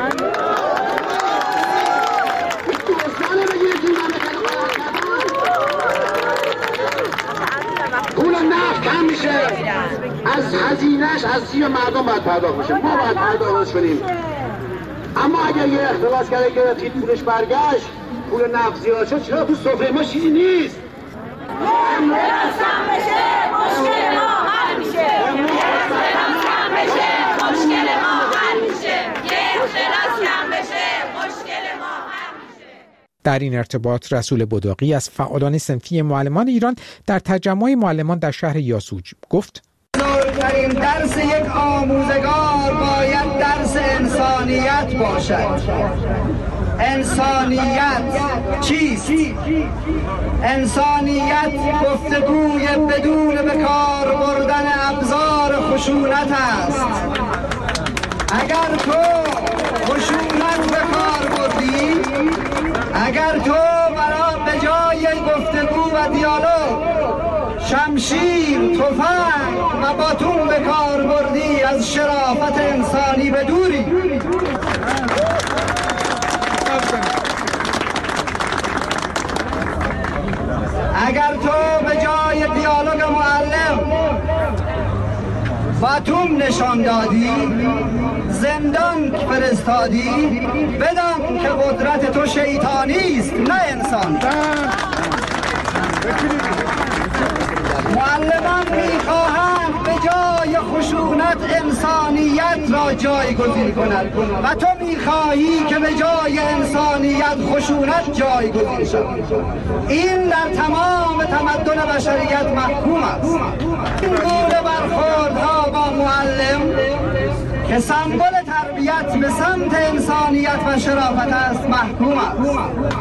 پول نفت کم میشه، از هزینه‌اش از جیب مردم باید پرداخت بشه، ما باید پرداختش کنیم. اما اگر یه اختلاسگرا گرفتید پولش برگشت، پول نفت زیاد شد، چرا تو سفره ما چیزی نیست؟ اختلاس کم بشه مشکل ما حل میشه. اختلاس کم بشه مشکل ما حل میشه. اختلاس کم بشه مشکل ما حل میشه. در این ارتباط رسول بداقی از فعالان صنفی معلمان ایران در تجمع معلمان در شهر یاسوج گفت: بزرگترین درس یک آموزگار باید درس انسانیت باشد. انسانیت چیست؟ انسانیت گفتگوی بدون به کار بردن ابزار خشونت است. اگر تو خشونت به کار بردی، اگر تو برای به جای گفتگو و دیالوگ شمشیر، تفنگ و باتون به کار بردی، از شرافت انسانی بدوری. اگر تو به جای دیالوگ معلم باتون نشان دادی، زندان فرستادی، بدان که قدرت تو شیطانی است نه انسانی. معلمان میخواهند به جای خشونت انسانیت را جایگزین کند و تو میخواهی که به جای انسانیت خشونت جایگزین شود. این در تمام تمدن بشریت محکوم است. این گونه برخوردها با معلم که سمبل تربیت به سمت انسانیت و شرافت است محکوم است.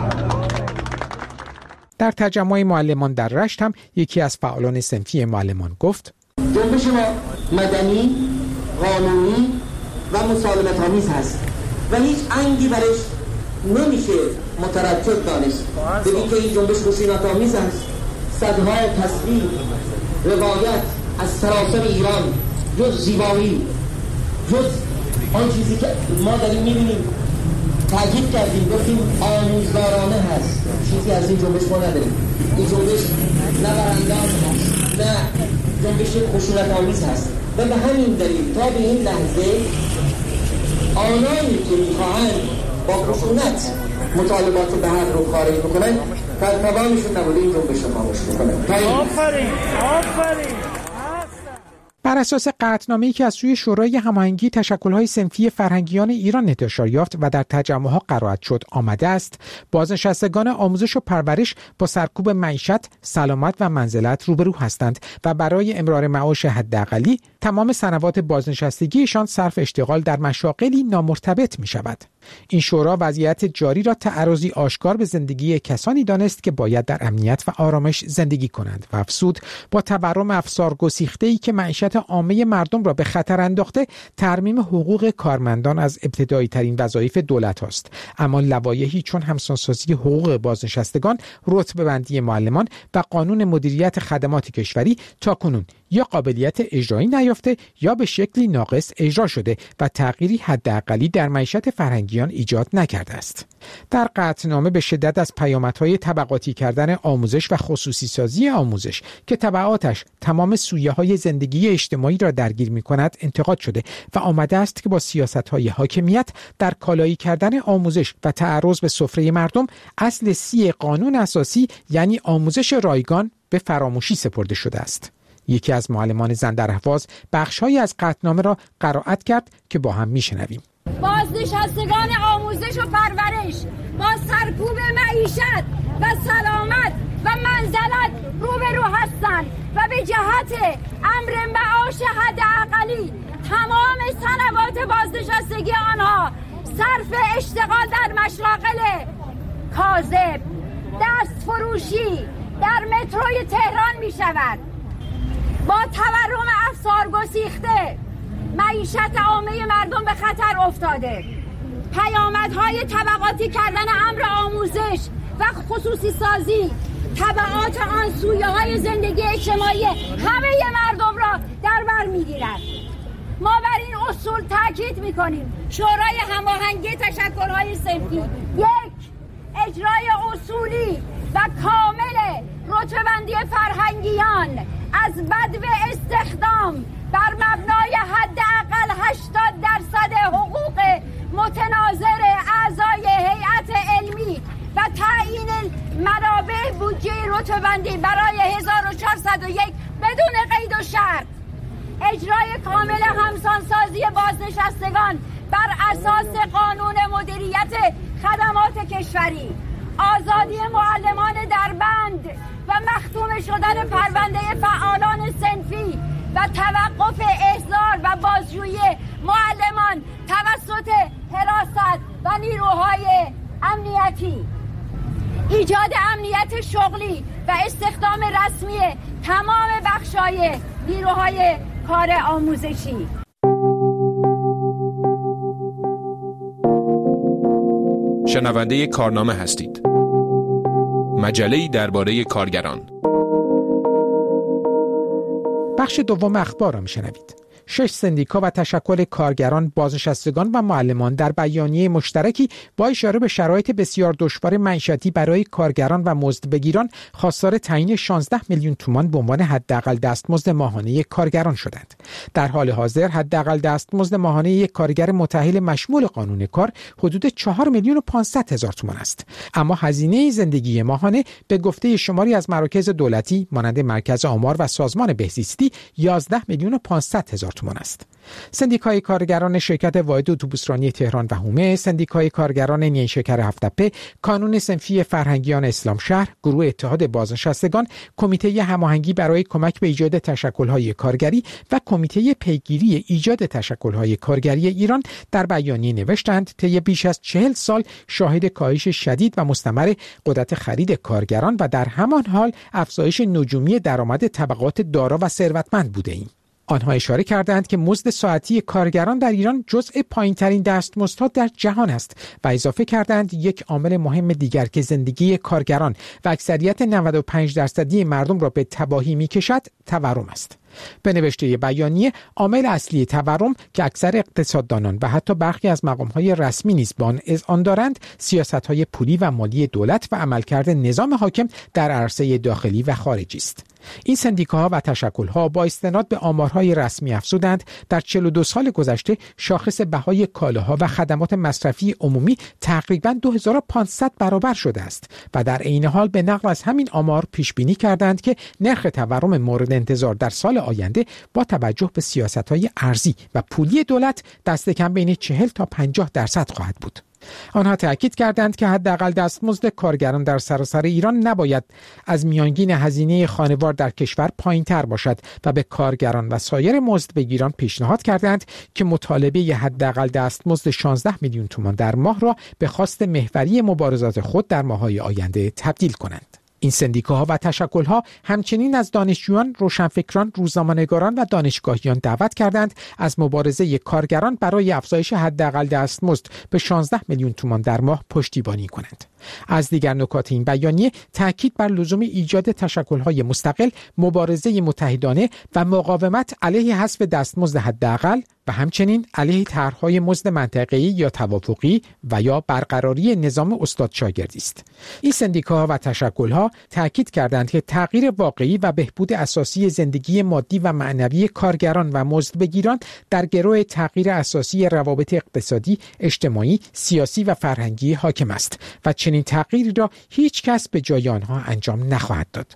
در تجمع معلمان در رشت هم یکی از فعالان صنفی معلمان گفت: جنبش ما مدنی، قانونی و مسالمت‌آمیز هست و هیچ انگی برش نمیشه مترتب دانست. بگی که این جنبش خشونت‌آمیز است. صدها تصویر روایت از سراسر ایران جز زیبایی، جز آن چیزی که ما داریم میبینیم تاکید کردیم، گفتیم آموزگارانه هست. چیزی از این جنبش ما نداریم. این جنبش نه برانداز هست، نه جنبش خشونت‌آمیز هست و به همین دلیل تا به این لحظه آنانی که میخواهند با خشونت مطالبات به حق رو خارج بکنن در توانشون نبوده این جنبش رو خاموش بکنن. آفرین آفرین. بر اساس قطعنامه‌ای که از سوی شورای هماهنگی تشکل‌های صنفی فرهنگیان ایران انتشار یافت و در تجمع‌ها قرائت شد آمده است، بازنشستگان آموزش و پرورش با سرکوب معیشت، سلامت و منزلت روبرو هستند و برای امرار معاش حداقلی تمام سنوات بازنشستگیشان صرف اشتغال در مشاغلی نامرتبط می‌شود. این شورا وضعیت جاری را تعرضی آشکار به زندگی کسانی دانست که باید در امنیت و آرامش زندگی کنند و افزود با تورم افسار گسیخته‌ای که معیشت عامه مردم را به خطر انداخته، ترمیم حقوق کارمندان از ابتدایی ترین وظایف دولت است. اما لوایحی چون همسانسازی حقوق بازنشستگان، رتبه بندی معلمان و قانون مدیریت خدمات کشوری تاکنون یا قابلیت اجرایی نیافته یا به شکلی ناقص اجرا شده و تغییری حداقلی در معیشت فرهنگیان ایجاد نکرده است. در قطعنامه به شدت از پیامدهای طبقاتی کردن آموزش و خصوصی سازی آموزش که تبعاتش تمام سویه‌های زندگی اجتماعی را درگیر می‌کند انتقاد شده و آمده است که با سیاست‌های حاکمیت در کالایی کردن آموزش و تعرض به سفره مردم، اصل سی قانون اساسی یعنی آموزش رایگان به فراموشی سپرده شده است. یکی از معلمان زن در اهواز بخش‌هایی از قطعنامه را قرائت کرد که با هم می‌شنویم. بازنشستگان آموزش و پرورش با سرکوب معیشت و سلامت و منزلت روبرو هستند و به جهت امر معاش حداقلی تمام سنوات بازنشستگی آنها صرف اشتغال در مشاغل کاذب، دست فروشی در متروی تهران می شود. با تورم افسار گسیخته معیشت عامه مردم به خطر افتاده. پیامدهای طبقاتی کردن امر آموزش و خصوصی سازی تبعات آن سویه‌های زندگی اجتماعی همه مردم را در بر می‌گیرد. ما بر این اصول تاکید می‌کنیم. شورای هماهنگی تشکل‌های صنفی یک، اجرای اصولی و کامل رتبه‌بندی فرهنگیان از بدو استخدام بر مبنای حداقل هشتاد درصد حقوق متناظر اعضای هیئت علمی و تعیین منابع بودجه رتبه‌بندی برای هزار و چهارصد و یک بدون قید و شرط. اجرای کامل همسانسازی بازنشستگان بر اساس قانون مدیریت خدمات کشوری. آزادی معلمان در بند و مختوم شدن پرونده فعالان صنفی و توقف احضار و بازجویی معلمان توسط حراست و نیروهای امنیتی. ایجاد امنیت شغلی و استخدام رسمی تمام بخش‌های نیروهای کار آموزشی. شنونده کارنامه هستید. مجله‌ای درباره کارگران. بخش دوم اخبار را میشنوید. شش سندیکا و تشکل کارگران، بازنشستگان و معلمان در بیانیه مشترکی با اشاره به شرایط بسیار دشوار معیشتی برای کارگران و مزدبگیران خواستار تعیین شانزده میلیون تومان به عنوان حداقل دستمزد ماهانه کارگران شدند. در حال حاضر حداقل دستمزد ماهانه یک کارگر متأهل مشمول قانون کار حدود چهار میلیون و پانصد هزار تومان است. اما هزینه زندگی ماهانه به گفته شماری از مراکز دولتی مانند مرکز آمار و سازمان بهزیستی یازده میلیون و پانصد هزار تومان است. سندیکای کارگران شرکت واحد اتوبوسرانی تهران و حومه، سندیکای کارگران نیشکر هفت‌تپه، کانون صنفی فرهنگیان اسلام شهر، گروه اتحاد بازنشستگان، کمیته هماهنگی برای کمک به ایجاد تشکل‌های کارگری و کمیته پیگیری ایجاد تشکل‌های کارگری ایران در بیانیه نوشتند طی بیش از چهل سال شاهد کاهش شدید و مستمر قدرت خرید کارگران و در همان حال افزایش نجومی درآمد طبقات دارا و ثروتمند بوده‌ایم. آنها اشاره کردند که مزد ساعتی کارگران در ایران جزء پایین‌ترین دستمزدها در جهان است و اضافه کردند یک عامل مهم دیگر که زندگی کارگران و اکثریت نود و پنج درصدی مردم را به تباهی می‌کشد تورم است. به نوشته بیانیه، عامل اصلی تورم که اکثر اقتصاددانان و حتی برخی از مقام‌های رسمی نیز به آن اذعان دارند، سیاست‌های پولی و مالی دولت و عملکرد نظام حاکم در عرصه داخلی و خارجی است. این سندیکاها و تشکل‌ها با استناد به آمارهای رسمی افزودند در چهل و دو سال گذشته شاخص بهای کالاها و خدمات مصرفی عمومی تقریباً دو هزار و پانصد برابر شده است و در عین حال به نقل از همین آمار پیش بینی کردند که نرخ تورم مورد انتظار در سال آینده با توجه به سیاست‌های ارزی و پولی دولت دست کم بین چهل تا پنجاه درصد خواهد بود. آنها تأکید کردند که حداقل دستمزد کارگران در سراسر ایران نباید از میانگین هزینه خانوار در کشور پایین‌تر باشد و به کارگران و سایر مزدبگیران پیشنهاد کردند که مطالبه حداقل دستمزد شانزده میلیون تومان در ماه را به خواست محوری مبارزات خود در ماه‌های آینده تبدیل کنند. این سندیکاها و تشکل‌ها همچنین از دانشجویان، روشنفکران، روزنامه‌نگاران و دانشگاهیان دعوت کردند از مبارزه کارگران برای افزایش حداقل دستمزد به شانزده میلیون تومان در ماه پشتیبانی کنند. از دیگر نکات این بیانیه تاکید بر لزوم ایجاد تشکل‌های مستقل، مبارزه متحدانه و مقاومت علیه حذف دستمزد حداقل و همچنین علیه طرح‌های مزد منطقه‌ای یا توافقی و یا برقراری نظام استاد شاگردی است. این سندیکاها و تشکل‌ها تاکید کردند که تغییر واقعی و بهبود اساسی زندگی مادی و معنوی کارگران و مزدبگیران در گرو تغییر اساسی روابط اقتصادی، اجتماعی، سیاسی و فرهنگی حاکم است و چنین تغییری را هیچ کس به جای آنها انجام نخواهد داد.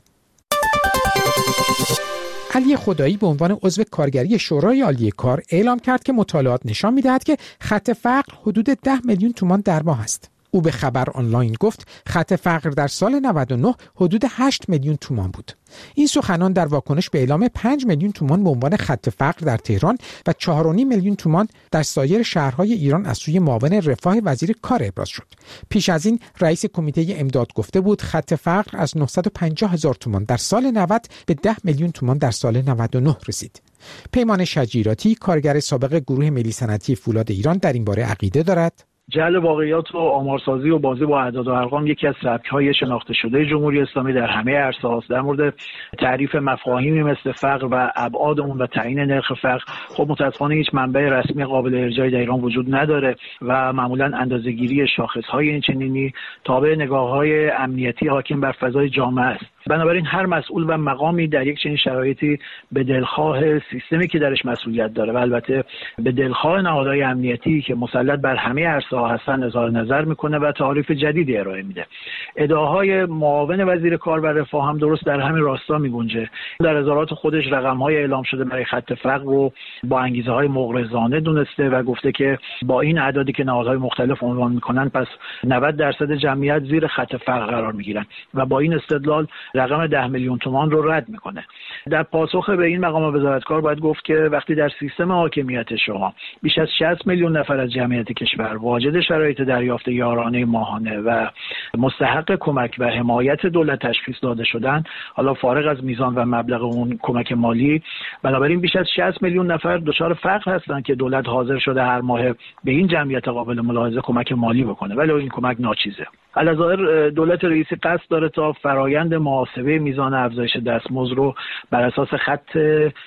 علی خدایی به عنوان عضو کارگری شورای عالی کار اعلام کرد که مطالعات نشان می‌دهد که خط فقر حدود ده میلیون تومان در ماه است. او به خبر آنلاین گفت خط فقر در سال نود و نه حدود هشت میلیون تومان بود. این سخنان در واکنش به اعلام پنج میلیون تومان به عنوان خط فقر در تهران و چهار و نیم میلیون تومان در سایر شهرهای ایران از سوی معاون رفاه وزیر کار ابراز شد. پیش از این رئیس کمیته امداد گفته بود خط فقر از نهصد و پنجاه هزار تومان در سال نود به ده میلیون تومان در سال نود و نه رسید. پیمان شجیراتی، کارگر سابق گروه ملی صنعتی فولاد ایران، در این باره عقیده دارد. جعل واقعیات و آمارسازی و بازی با اعداد و ارقام یکی از سبک‌های شناخته شده جمهوری اسلامی در همه عرصه‌هاست. در مورد تعریف مفاهیمی مثل فقر و ابعاد اون و تعیین نرخ فقر خب متأسفانه هیچ منبع رسمی قابل ارجاعی در ایران وجود نداره و معمولاً اندازه‌گیری شاخص‌های این چنینی تابع نگاه‌های امنیتی حاکم بر فضای جامعه است. بنابراین هر مسئول و مقامی در یک چنین شرایطی به دلخواه سیستمی که درش مسئولیت داره و البته به دلخواه نهادهای امنیتی که مسلط بر همه عرصه‌ها هستن اظهار نظر میکنه و تعاریف جدیدی ارائه میده. ادعاهای معاون وزیر کار و رفاه هم درست در همین راستا میگنجه. در اظهارات خودش رقم‌های اعلام شده برای خط فقر رو با انگیزه‌های مغرضانه دونسته و گفته که با این اعدادی که نهادهای مختلف عنوان میکنن پس نود درصد جمعیت زیر خط فقر قرار میگیرن و با این استدلال رقم ده میلیون تومان رو رد میکنه. در پاسخ به این مقام وزارتکار باید گفت که وقتی در سیستم حاکمیت شما بیش از شصت میلیون نفر از جمعیت کشور واجد شرایط دریافت یارانه ماهانه و مستحق کمک و حمایت دولت تشخیص داده شدن، حالا فارغ از میزان و مبلغ اون کمک مالی، بنابراین بیش از شصت میلیون نفر دچار فقر هستند که دولت حاضر شده هر ماه به این جمعیت قابل ملاحظه کمک مالی بکنه، ولی این کمک ناچیزه. علاوه دولت رئیسی قصد داره تا فرایند محاسبه میزان افزایش دستمزد رو بر اساس خط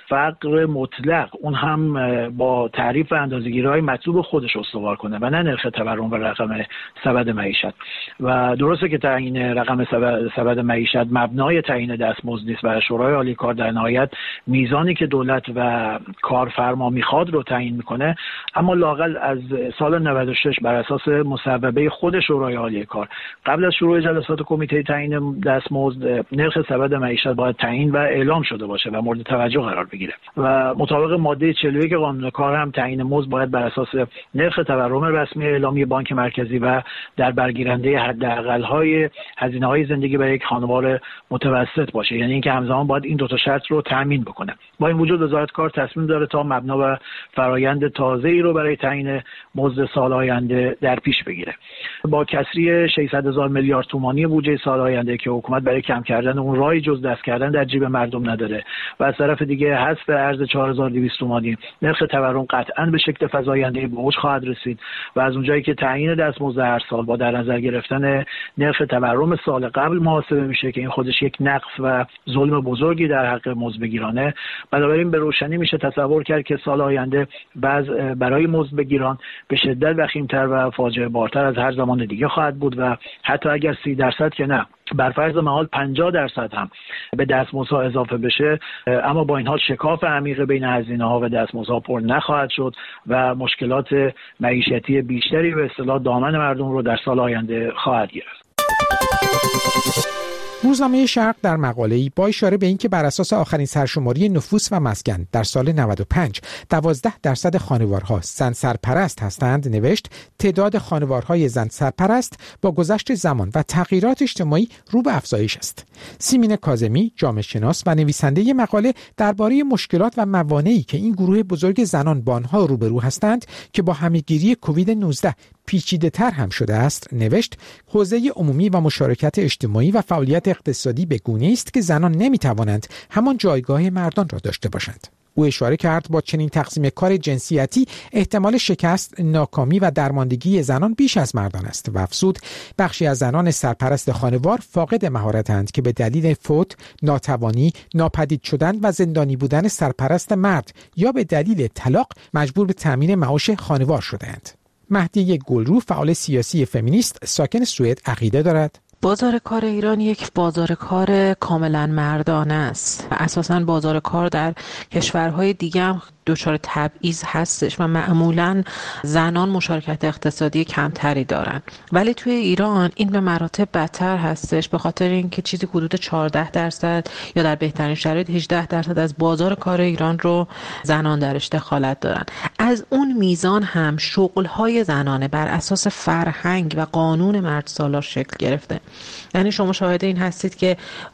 فقر مطلق، اون هم با تعریف و اندازه‌گیری‌های مطلوب خودش استوار کنه و نه نرخ تورم و رقم سبد معیشت. و درسته که تعیین رقم سبد معیشت مبنای تعیین دستمزد نیست و شورای عالی کار در نهایت میزانی که دولت و کارفرما میخواد رو تعیین میکنه، اما لااقل از سال نود و شش بر اساس مصوبه خود شورای عالی کار قبل از شروع جلسات کمیته تعیین دستمزد نرخ سبد معیشت باید تعیین و اعلام شده باشه و مورد توجه قرار بگیره و مطابق ماده چهل و یک قانون کار هم تعیین مزد باید بر اساس نرخ تورم رسمی اعلامی بانک مرکزی و در برگیرنده حداقل‌های هزینه‌های زندگی برای یک خانوار متوسط باشه، یعنی اینکه همزمان باید این دو تا شرط رو تامین بکنه. با این وجود وزارت کار تصمیم داره تا مبنا و فرایند تازه‌ای رو برای تعیین مزد سال آینده در پیش بگیره. با کسری ششصد هزار میلیارد تومانی بودجه سال آینده که حکومت برای کم کردن اون راهی جز دست کردن در جیب مردم نداره و از طرف دیگه حذف ارز چهار هزار و دویست تومانی، نرخ تورم قطعاً به شکل فزاینده به اوج خواهد رسید و از اونجایی که تعیین دستمزد هر سال با در نظر گرفتن نرخ تورم سال قبل محاسبه میشه که این خودش یک نقص و ظلم بزرگی در حق مزدبگیرانه، بنابراین به روشنی میشه تصور کرد که سال آینده وضع برای مزدبگیران به شدت وخیم‌تر و فاجعه بارتر از هر زمان دیگه خواهد بود و حتی اگر سی درصد که نه، بر فرض محال پنجاه درصد هم به دستمزدها اضافه بشه، اما با این حال شکاف عمیق بین هزینه‌ها و دستمزدها پر نخواهد شد و مشکلات معیشتی بیشتری به اصطلاح دامن مردم رو در سال آینده خواهد گرفت. روزنامه شرق در مقاله‌ای با اشاره به اینکه بر اساس آخرین سرشماری نفوس و مسکن در سال نود و پنج دوازده درصد خانوارها زن سرپرست هستند نوشت تعداد خانوارهای زن سرپرست با گذشت زمان و تغییرات اجتماعی رو به افزایش است. سیمین کاظمی جامعه شناس و نویسنده مقاله درباره مشکلات و موانعی که این گروه بزرگ زنان با آنها روبرو هستند که با همه‌گیری کووید نوزده پیچیده تر هم شده است نوشت حوزه عمومی و مشارکت اجتماعی و فعالیت اقتصادی به گونه‌ای است که زنان نمی‌توانند همان جایگاه مردان را داشته باشند. او اشاره کرد با چنین تقسیم کار جنسیتی احتمال شکست، ناکامی و درماندگی زنان بیش از مردان است و افزود بخشی از زنان سرپرست خانوار فاقد مهارتند که به دلیل فوت، ناتوانی، ناپدید شدن و زندانی بودن سرپرست مرد یا به دلیل طلاق مجبور به تامین معاش خانوار شده‌اند. مهدیه گلرو فعال سیاسی فمینیست ساکن سوئد عقیده دارد بازار کار ایران یک بازار کار کاملا مردانه است و اساساً بازار کار در کشورهای دیگه هم دچار تبعیض هستش و معمولاً زنان مشارکت اقتصادی کمتری دارن، ولی توی ایران این به مراتب بدتر هستش به خاطر اینکه چیزی حدود چهارده درصد یا در بهترین شرایط هجده درصد از بازار کار ایران رو زنان درش دخالت دارن. از اون میزان هم شغل‌های زنانه بر اساس فرهنگ و قانون مرد سالار شکل گرفته. یعنی شما شاهد این هستید که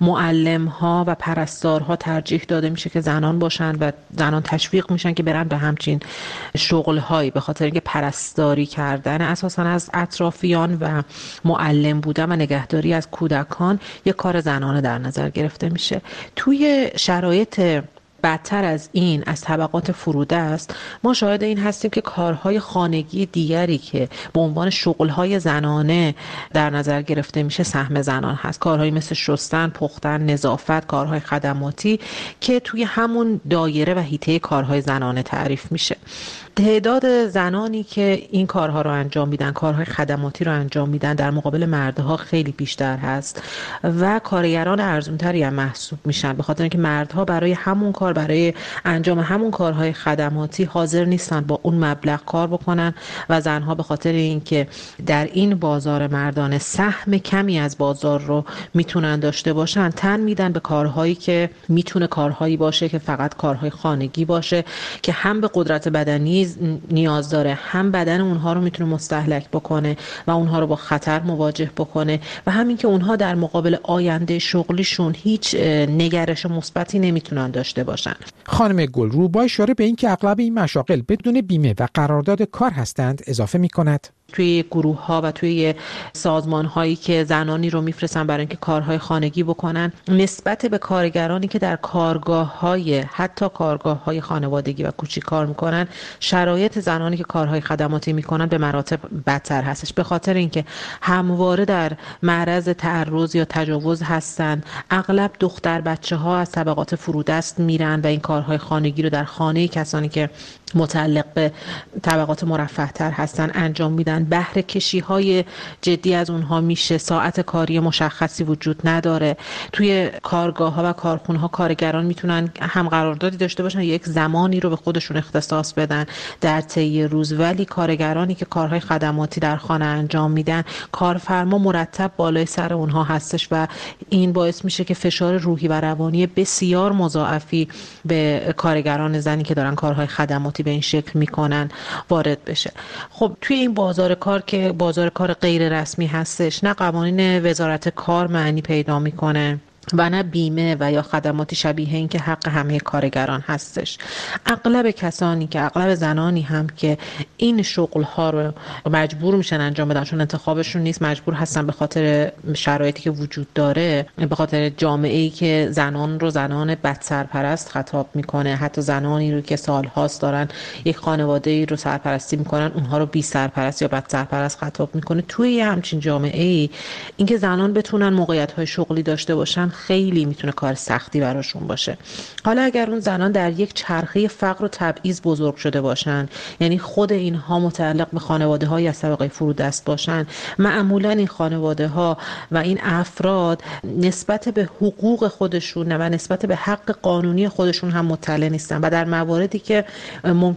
معلم‌ها و پرستارها ترجیح داده میشه که زنان باشن و زنان تشویق میشن که برن به همچین شغل‌هایی به خاطر اینکه پرستاری کردن اساساً از اطرافیان و معلم بودن و نگهداری از کودکان یک کار زنانه در نظر گرفته میشه. توی شرایط بدتر از این از طبقات فروده است ما شاهد این هستیم که کارهای خانگی دیگری که به عنوان شغلهای زنانه در نظر گرفته میشه سهم زنان هست، کارهایی مثل شستن، پختن، نظافت، کارهای خدماتی که توی همون دایره و حیطه کارهای زنانه تعریف میشه. تعداد زنانی که این کارها رو انجام میدن، کارهای خدماتی رو انجام میدن در مقابل مردها خیلی بیشتر هست و کارگران ارزان‌تری هم محسوب میشن به خاطر اینکه مردها برای همون کار، برای انجام همون کارهای خدماتی حاضر نیستن با اون مبلغ کار بکنن و زنها به خاطر اینکه در این بازار مردانه سهم کمی از بازار رو میتونن داشته باشن تن میدن به کارهایی که میتونه کارهایی باشه که فقط کارهای خانگی باشه که هم به قدرت بدنی نیاز داره، هم بدن اونها رو میتونه مستهلک بکنه و اونها رو با خطر مواجه بکنه و همین که اونها در مقابل آینده شغلیشون هیچ نگرش مثبتی نمیتونن داشته باشن. خانم گلرو با اشاره به اینکه اغلب این مشاغل بدون بیمه و قرارداد کار هستند اضافه میکند توی گروه ها و توی سازمان هایی که زنانی رو میفرستن برای اینکه کارهای خانگی بکنن نسبت به کارگرانی که در کارگاه های حتی کارگاه های خانوادگی و کوچیک کار میکنن شرایط زنانی که کارهای خدماتی میکنن به مراتب بدتر هستش به خاطر اینکه همواره در معرض تعرض یا تجاوز هستن. اغلب دختر بچه ها از طبقات فرودست میرن و این کارهای خانگی رو در خانه کسانی که متعلق به طبقات مرفه تر هستن انجام میدن. بهره کشی های جدی از اونها میشه، ساعت کاری مشخصی وجود نداره. توی کارگاه ها و کارخونه ها کارگران میتونن هم قراردادی داشته باشن، یک زمانی رو به خودشون اختصاص بدن در طی روز، ولی کارگرانی که کارهای خدماتی در خانه انجام میدن کارفرما مرتب بالای سر اونها هستش و این باعث میشه که فشار روحی و روانی بسیار مضاعفی به کارگران زنی که دارن کارهای خدماتی به این شکل میکنن وارد بشه. خب توی این بازار کار که بازار کار غیر رسمی هستش نه قوانین وزارت کار معنی پیدا میکنه و نه بیمه و یا خدماتی شبیه این که حق همه کارگران هستش. اغلب کسانی که اغلب زنانی هم که این شغل ها رو مجبور میشن انجام بدن چون انتخابشون نیست، مجبور هستن به خاطر شرایطی که وجود داره، به خاطر جامعه‌ای که زنان رو زنان بدسرپرست خطاب میکنه، حتی زنانی رو که سالهاست دارن یک خانواده‌ای رو سرپرستی میکنن اونها رو بی سرپرست یا بدسرپرست خطاب میکنه. توی همچین جامعه‌ای اینکه زنان بتونن موقعیت‌های شغلی داشته باشن خیلی میتونه کار سختی براشون باشه. حالا اگر اون زنان در یک چرخه فقر و تبعیض بزرگ شده باشن، یعنی خود اینها متعلق به خانواده های از طبقه فرودست باشن، معمولا این خانواده ها و این افراد نسبت به حقوق خودشون و نسبت به حق قانونی خودشون هم مطلع نیستن و در مواردی که ممکنه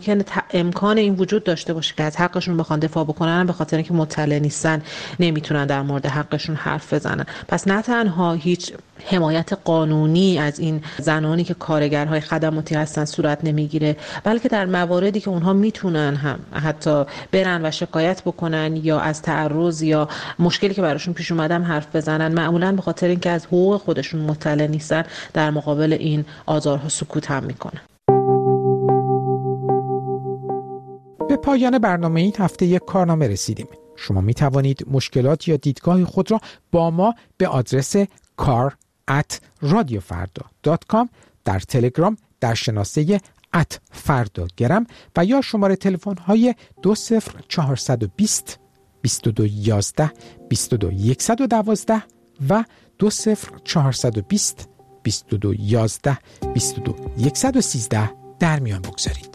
امکان این وجود داشته باشه که از حقشون بخوان دفاع بکنن، به خاطر اینکه مطلع نیستن نمیتونن در مورد حقشون حرف بزنن. پس نه تنها هیچ حمایت قانونی از این زنانی که کارگرهای خدماتی هستن صورت نمیگیره، بلکه در مواردی که اونها میتونن هم حتی برن و شکایت بکنن یا از تعرض یا مشکلی که براشون پیش اومدن حرف بزنن، معمولا به خاطر اینکه از حقوق خودشون مطلع نیستن در مقابل این آزارها سکوت هم میکنن. به پایان برنامه این هفته یک کارنامه رسیدیم. شما می توانید مشکلات یا دیدگاه خود را با ما به آدرس کار ات رادیو فردا دات کام در تلگرام در شناسه ات فردا گرم و یا شماره تلفن های دو صفر چهارصد و بیست بیست و دو یازده بیست و دو صد و دوازده و دو صفر چهارصد و بیست بیست و دو یازده بیست و دو صد و سیزده در میان بگذارید.